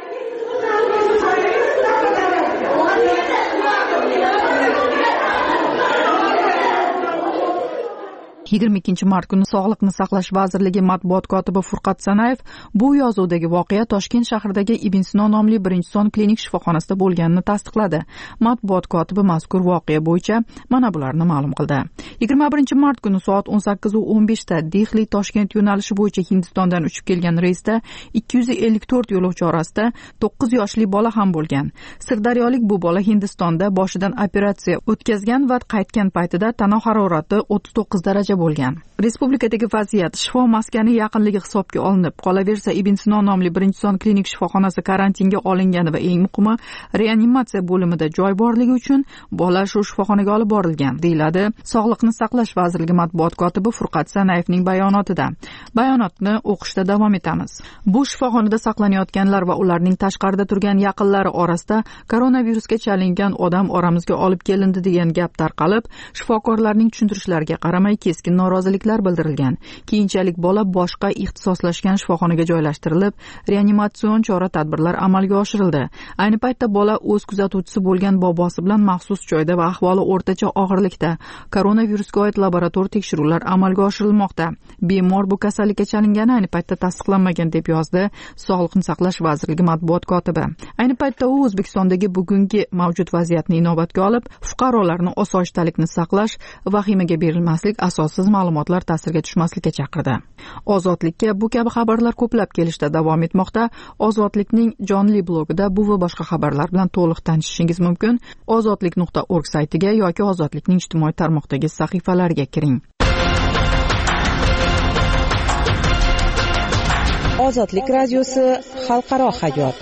B: 22-mart kuni Sog'liqni saqlash vazirligi matbuot kotibi Furqat Sanayev bu yozuvdagi voqea Toshkent shahridagi Ibn Sino nomli birinchi son klinik shifoxonasida bo'lganini tasdiqladi. Matbuot kotibi mazkur voqea bo'yicha mana bularni ma'lum qildi. 21-mart kuni soat 18:15 da Dehli Toshkent yo'nalishi bo'yicha Hindistondan uchib kelgan reysda 254 yo'lovchi orasida 9 yoshli bola ham bo'lgan. Sirdaryolik bu bola Hindistonda boshidan operatsiya o'tkazgan va qaytgan paytida tana harorati 39 daraja bo'lgan. Respublikadagi vaziyat shifo maskani yaqinligi hisobga olinib, qolaversa Ibn Sino nomli birinchi son klinik shifoxonasi karantinga olingani va eng muhimi reanimatsiya bo'limida joy borligi uchun bola shu shifoxonaga olib borilgan, deyiladi Sog'liqni saqlash vazirligi matbuot kotibi Furqat Sanayevning bayonotida. Bayonotni o'qishda davom etamiz. Bu shifoxonada saqlanayotganlar va ularning tashqarida turgan yaqinlari orasida koronavirusga chalingan odam oramizga olib kelindi degan gap tarqalib, shifokorlarning tushuntirishlariga qaramay keskin keskin noroziliklar bildirilgan. Keyinchalik bola boshqa ixtisoslashgan shifoxonaga joylashtirilib, reanimatsion chora-tadbirlar amalga oshirildi. Ayni paytda bola o'z kuzatuvchisi bo'lgan bobosi bilan maxsus joyda va ahvoli o'rtacha og'irlikda. Koronavirusga oid laborator tekshiruvlar amalga oshirilmoqda. Bemor bu kasallikka chalingani ayni paytda tasdiqlanmagan deb yozdi Sog'liqni saqlash vazirligi matbuot kotibi. Ayni paytda u O'zbekistondagi bugungi mavjud vaziyatni inobatga olib, fuqarolarni osoyishtalikni saqlash, vahimaga berilmaslik, asossiz ma'lumotlar ta'siriga tushmaslikka chaqirdi. Ozodlikka bu kabi xabarlar ko'plab kelishda davom etmoqda. Ozodlikning jonli blogida bu va boshqa xabarlar bilan to'liq tanishishingiz mumkin. ozodlik.org saytiga yoki Ozodlikning ijtimoiy tarmoqdagi sahifalariga kiring.
U: Ozodlik radiosi xalqaro hayot.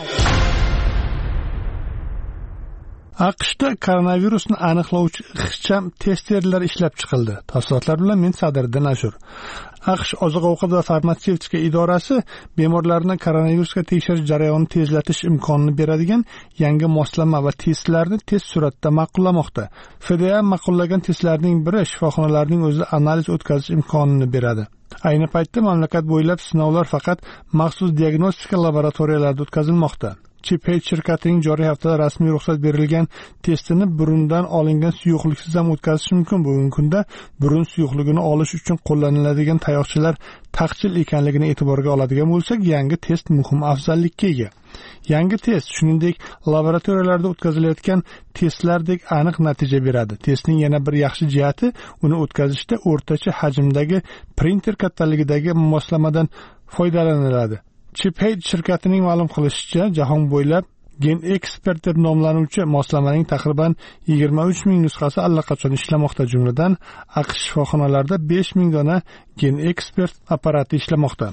A: AQShda koronavirusni aniqlovchi ixcham testerlar ishlab chiqildi. Tafsilotlar bilan men Sadriddin Ashur. AQSh oziq-ovqat va farmatsevtika idorasi bemorlarni koronavirusga tekshirish jarayonini tezlatish imkonini beradigan yangi moslama va testlarni tez suratda ma'qullamoqda. FDA ma'qullagan testlarning biri shifoxonalarning o'zida analiz o'tkazish imkonini beradi. Ayni paytda mamlakat bo'ylab sinovlar faqat maxsus diagnostika laboratoriyalarida o'tkazilmoqda. Chiphead shirkatining joriy haftada rasmiy ruxsat berilgan testini burundan olingan suyuqliksiz ham o'tkazish mumkin. Bugungi kunda burun suyuqligini olish uchun qo'llaniladigan tayoqchalar taqchil ekanligini e'tiborga oladigan bo'lsak, yangi test muhim afzallikka ega. Yangi test, shuningdek, laboratoriyalarda o'tkazilayotgan testlardek aniq natija beradi. Testning yana bir yaxshi jihati, uni o'tkazishda o'rtacha hajmdagi printer kattaligidagi moslamadan foydalaniladi. Chiphead shirkatining ma'lum qilishicha, jahon bo'ylab GenExpert deb nomlanuvchi moslamaning taqriban 23,000 nusxasi allaqachon ishlamoqda. Jumladan, AQSh shifoxonalarida 5,000 dona GenExpert apparati ishlamoqda.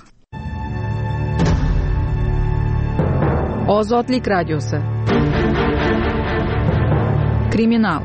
B: Ozodlik radiosi. Kriminal.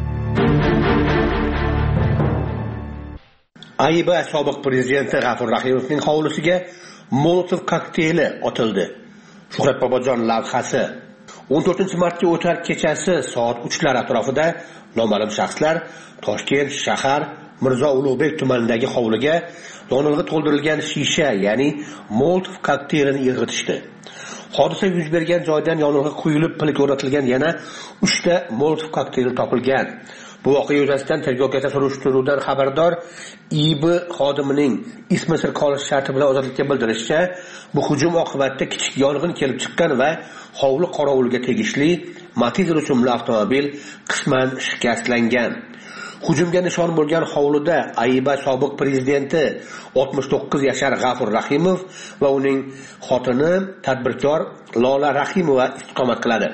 E: Ayba sobiq prezidenti G'afur Rahimovning hovlisiga Molotov kokteyli otildi. Shuhrat Bobojon lavhasi. 14-martga o'tar kechasi soat 3lar atrofida noma'lum shaxslar Toshkent shahar Mirzo Ulug'bek tumanidagi hovliga yonilg'i to'ldirilgan shisha, ya'ni Molotov kokteylini irg'itishdi. Hodisa yuz bergan joydan yonilg'i quyilib, pilik o'rnatilgan yana 3 ta Molotov kokteyli topilgan. Bu voqea yuzasidan tergovgacha surishtiruvdan xabardor IB xodimining ismi sir qolish sharti bilan ozodlikka bildirishicha, bu hujum oqibatida kichik yong'in kelib chiqqan va hovli qorovuliga tegishli Matiz rusumli avtomobil qisman shikastlangan. Hujumga nishon bo'lgan hovlida Ayba sobiq prezidenti 69 yashar G'afur Rahimov va uning xotini tadbirkor Lola Rahimova istiqomat qiladi.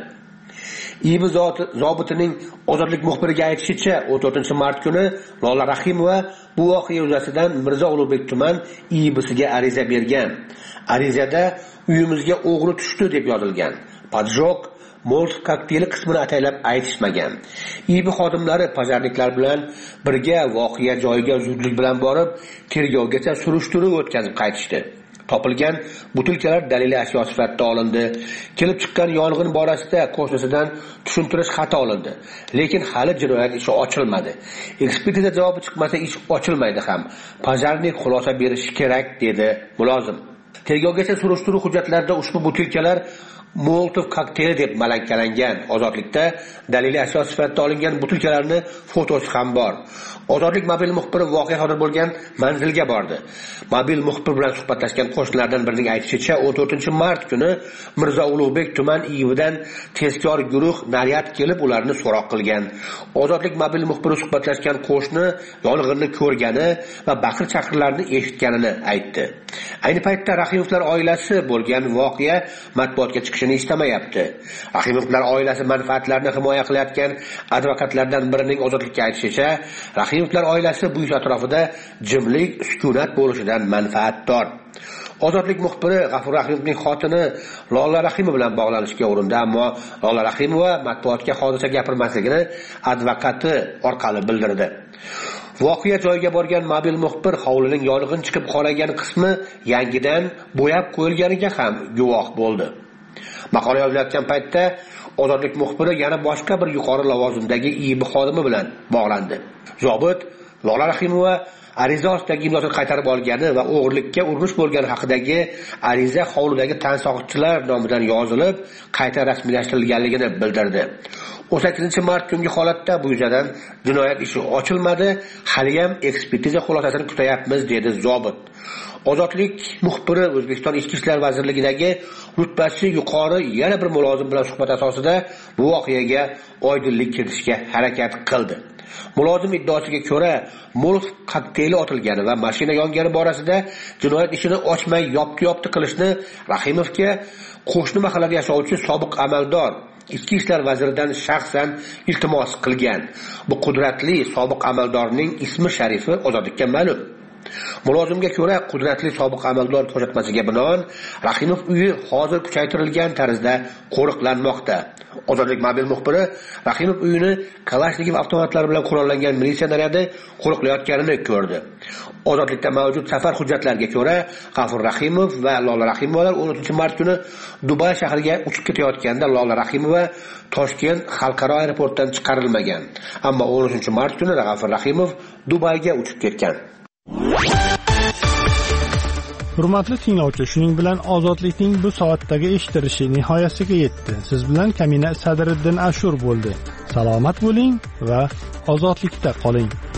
E: IB zobitining Ozodlik muxbiriga aytishicha, 14-mart kuni Lola Rahimova bu voqea yuzasidan Mirzo Ulug'bek tuman IBsiga ariza bergan. Arizada uyimizga o'g'ri tushdi deb yozilgan. Padjok Molotov kokteyli qismini ataylab aytishmagan. IB xodimlari pajarniklar bilan birga voqea joyiga zudlik bilan borib, tergovgacha surishtiruv o'tkazib qaytishdi. Topilgan butilkalar daliliy ashyo sifatida olindi. Kelib chiqqan yong'in borasida qo'shnisidan tushuntirish xati olindi. Lekin hali jinoyat ishi ochilmadi. Ekspertiza javobi chiqmasa ish ochilmaydi ham. Pajarnik xulosa berishi kerak, dedi mulozim. Tergovgacha surishtiruv hujjatlarida ushbu butilkalar Molotov kokteyli deb malakalangan. Ozodlikda daliliy ashyo sifatida olingan butilkalarni fotosi ham bor. Ozodlik mobil muxbiri voqea sodir bo'lgan manzilga bordi. Mobil muxbir bilan suhbatlashgan qo'shnilardan birining aytishicha, 14-mart kuni Mirzo Ulug'bek tuman IBdan tezkor guruh naryad kelib ularni so'roq qilgan. Ozodlik mobil muxbiri suhbatlashgan qo'shni yong'inni ko'rgani va baqir-chaqirlarni eshitganini aytdi. Ayni paytda Rahimovlar oilasi bo'lgan voqea matbuotga chiqishini istamayapti. Rahimovlar oilasi manfaatlarini himoya qilayotgan advokatlardan birining Ozodlikka aytishicha, Rahimovlar oilasi bu ish atrofida jimlik, sukunat bo'lishidan manfaatdor. Ozodlik muxbiri G'afur Rahimovning xotini Lola Rahimova bilan bog'lanishga urindi, ammo Lola Rahimova matbuotga hodisa gapirmasligini advokati orqali bildirdi. Voqea joyiga borgan mobil muxbir hovlining yong'in chiqib qolgan qismi yangidan bo'yab qo'yilganiga ham guvoh bo'ldi. Maqola yozilayotgan paytda Ozodlik muxbiri yana boshqa bir yuqori lavozimdagi IB xodimi bilan bog'landi. Zobit Lola Rahimova ariza ostidagi imzosini qaytarib olgani va o'g'irlikka urinish bo'lgani haqidagi ariza hovlidagi tan sog'itchilar nomidan yozilib, qayta rasmiylashtirilganligini bildirdi. 18-mart kungi holatda bu yuzasidan jinoyat ishi ochilmadi, hali ham ekspertiza xulosasini kutayapmiz, dedi zobit. Ozodlik muxbiri O'zbekiston Ichki ishlar vazirligidagi rutbasi yuqori yana bir mulozim bilan suhbat asosida bu voqeaga oydinlik kiritishga harakat qildi. Mulozim iddaosiga ko'ra, Molotov kokteyli otilgani va mashina yongani borasida jinoyat ishini ochmay yopti qilishni Rahimovga qo'shni mahallada yashovchi sobiq amaldor Ichki ishlar vaziridan shaxsan iltimos qilgan. Bu qudratli sobiq amaldorning ismi sharifi ozodlikka ma'lum. Mulozimga ko'ra, qudratli sobiq amaldor ko'rsatmasiga binoan Rahimov uyi hozir kuchaytirilgan tarzda qo'riqlanmoqda. Ozodlik mobil muxbiri Rahimov uyini Kalashnikov avtomatlari bilan qurollangan militsiya naryadi qo'riqlayotganini ko'rdi. Ozodlikda mavjud safar hujjatlariga ko'ra, G'afur Rahimov va Lola Rahimovalar 13-mart kuni Dubay shahriga uchib ketayotganda Lola Rahimova Toshkent xalqaro aeroportdan chiqarilmagan. Ammo 13-mart kuni G'afur Rahimov Dubayga uchib ketgan.
A: Hurmatli tinglovchi, shuning bilan ozodlikning bu soatdagi eshitilishi nihoyasiga yetdi. Siz bilan Kamina Sadriddin Ashur bo'ldi. Salomat bo'ling va ozodlikda qoling.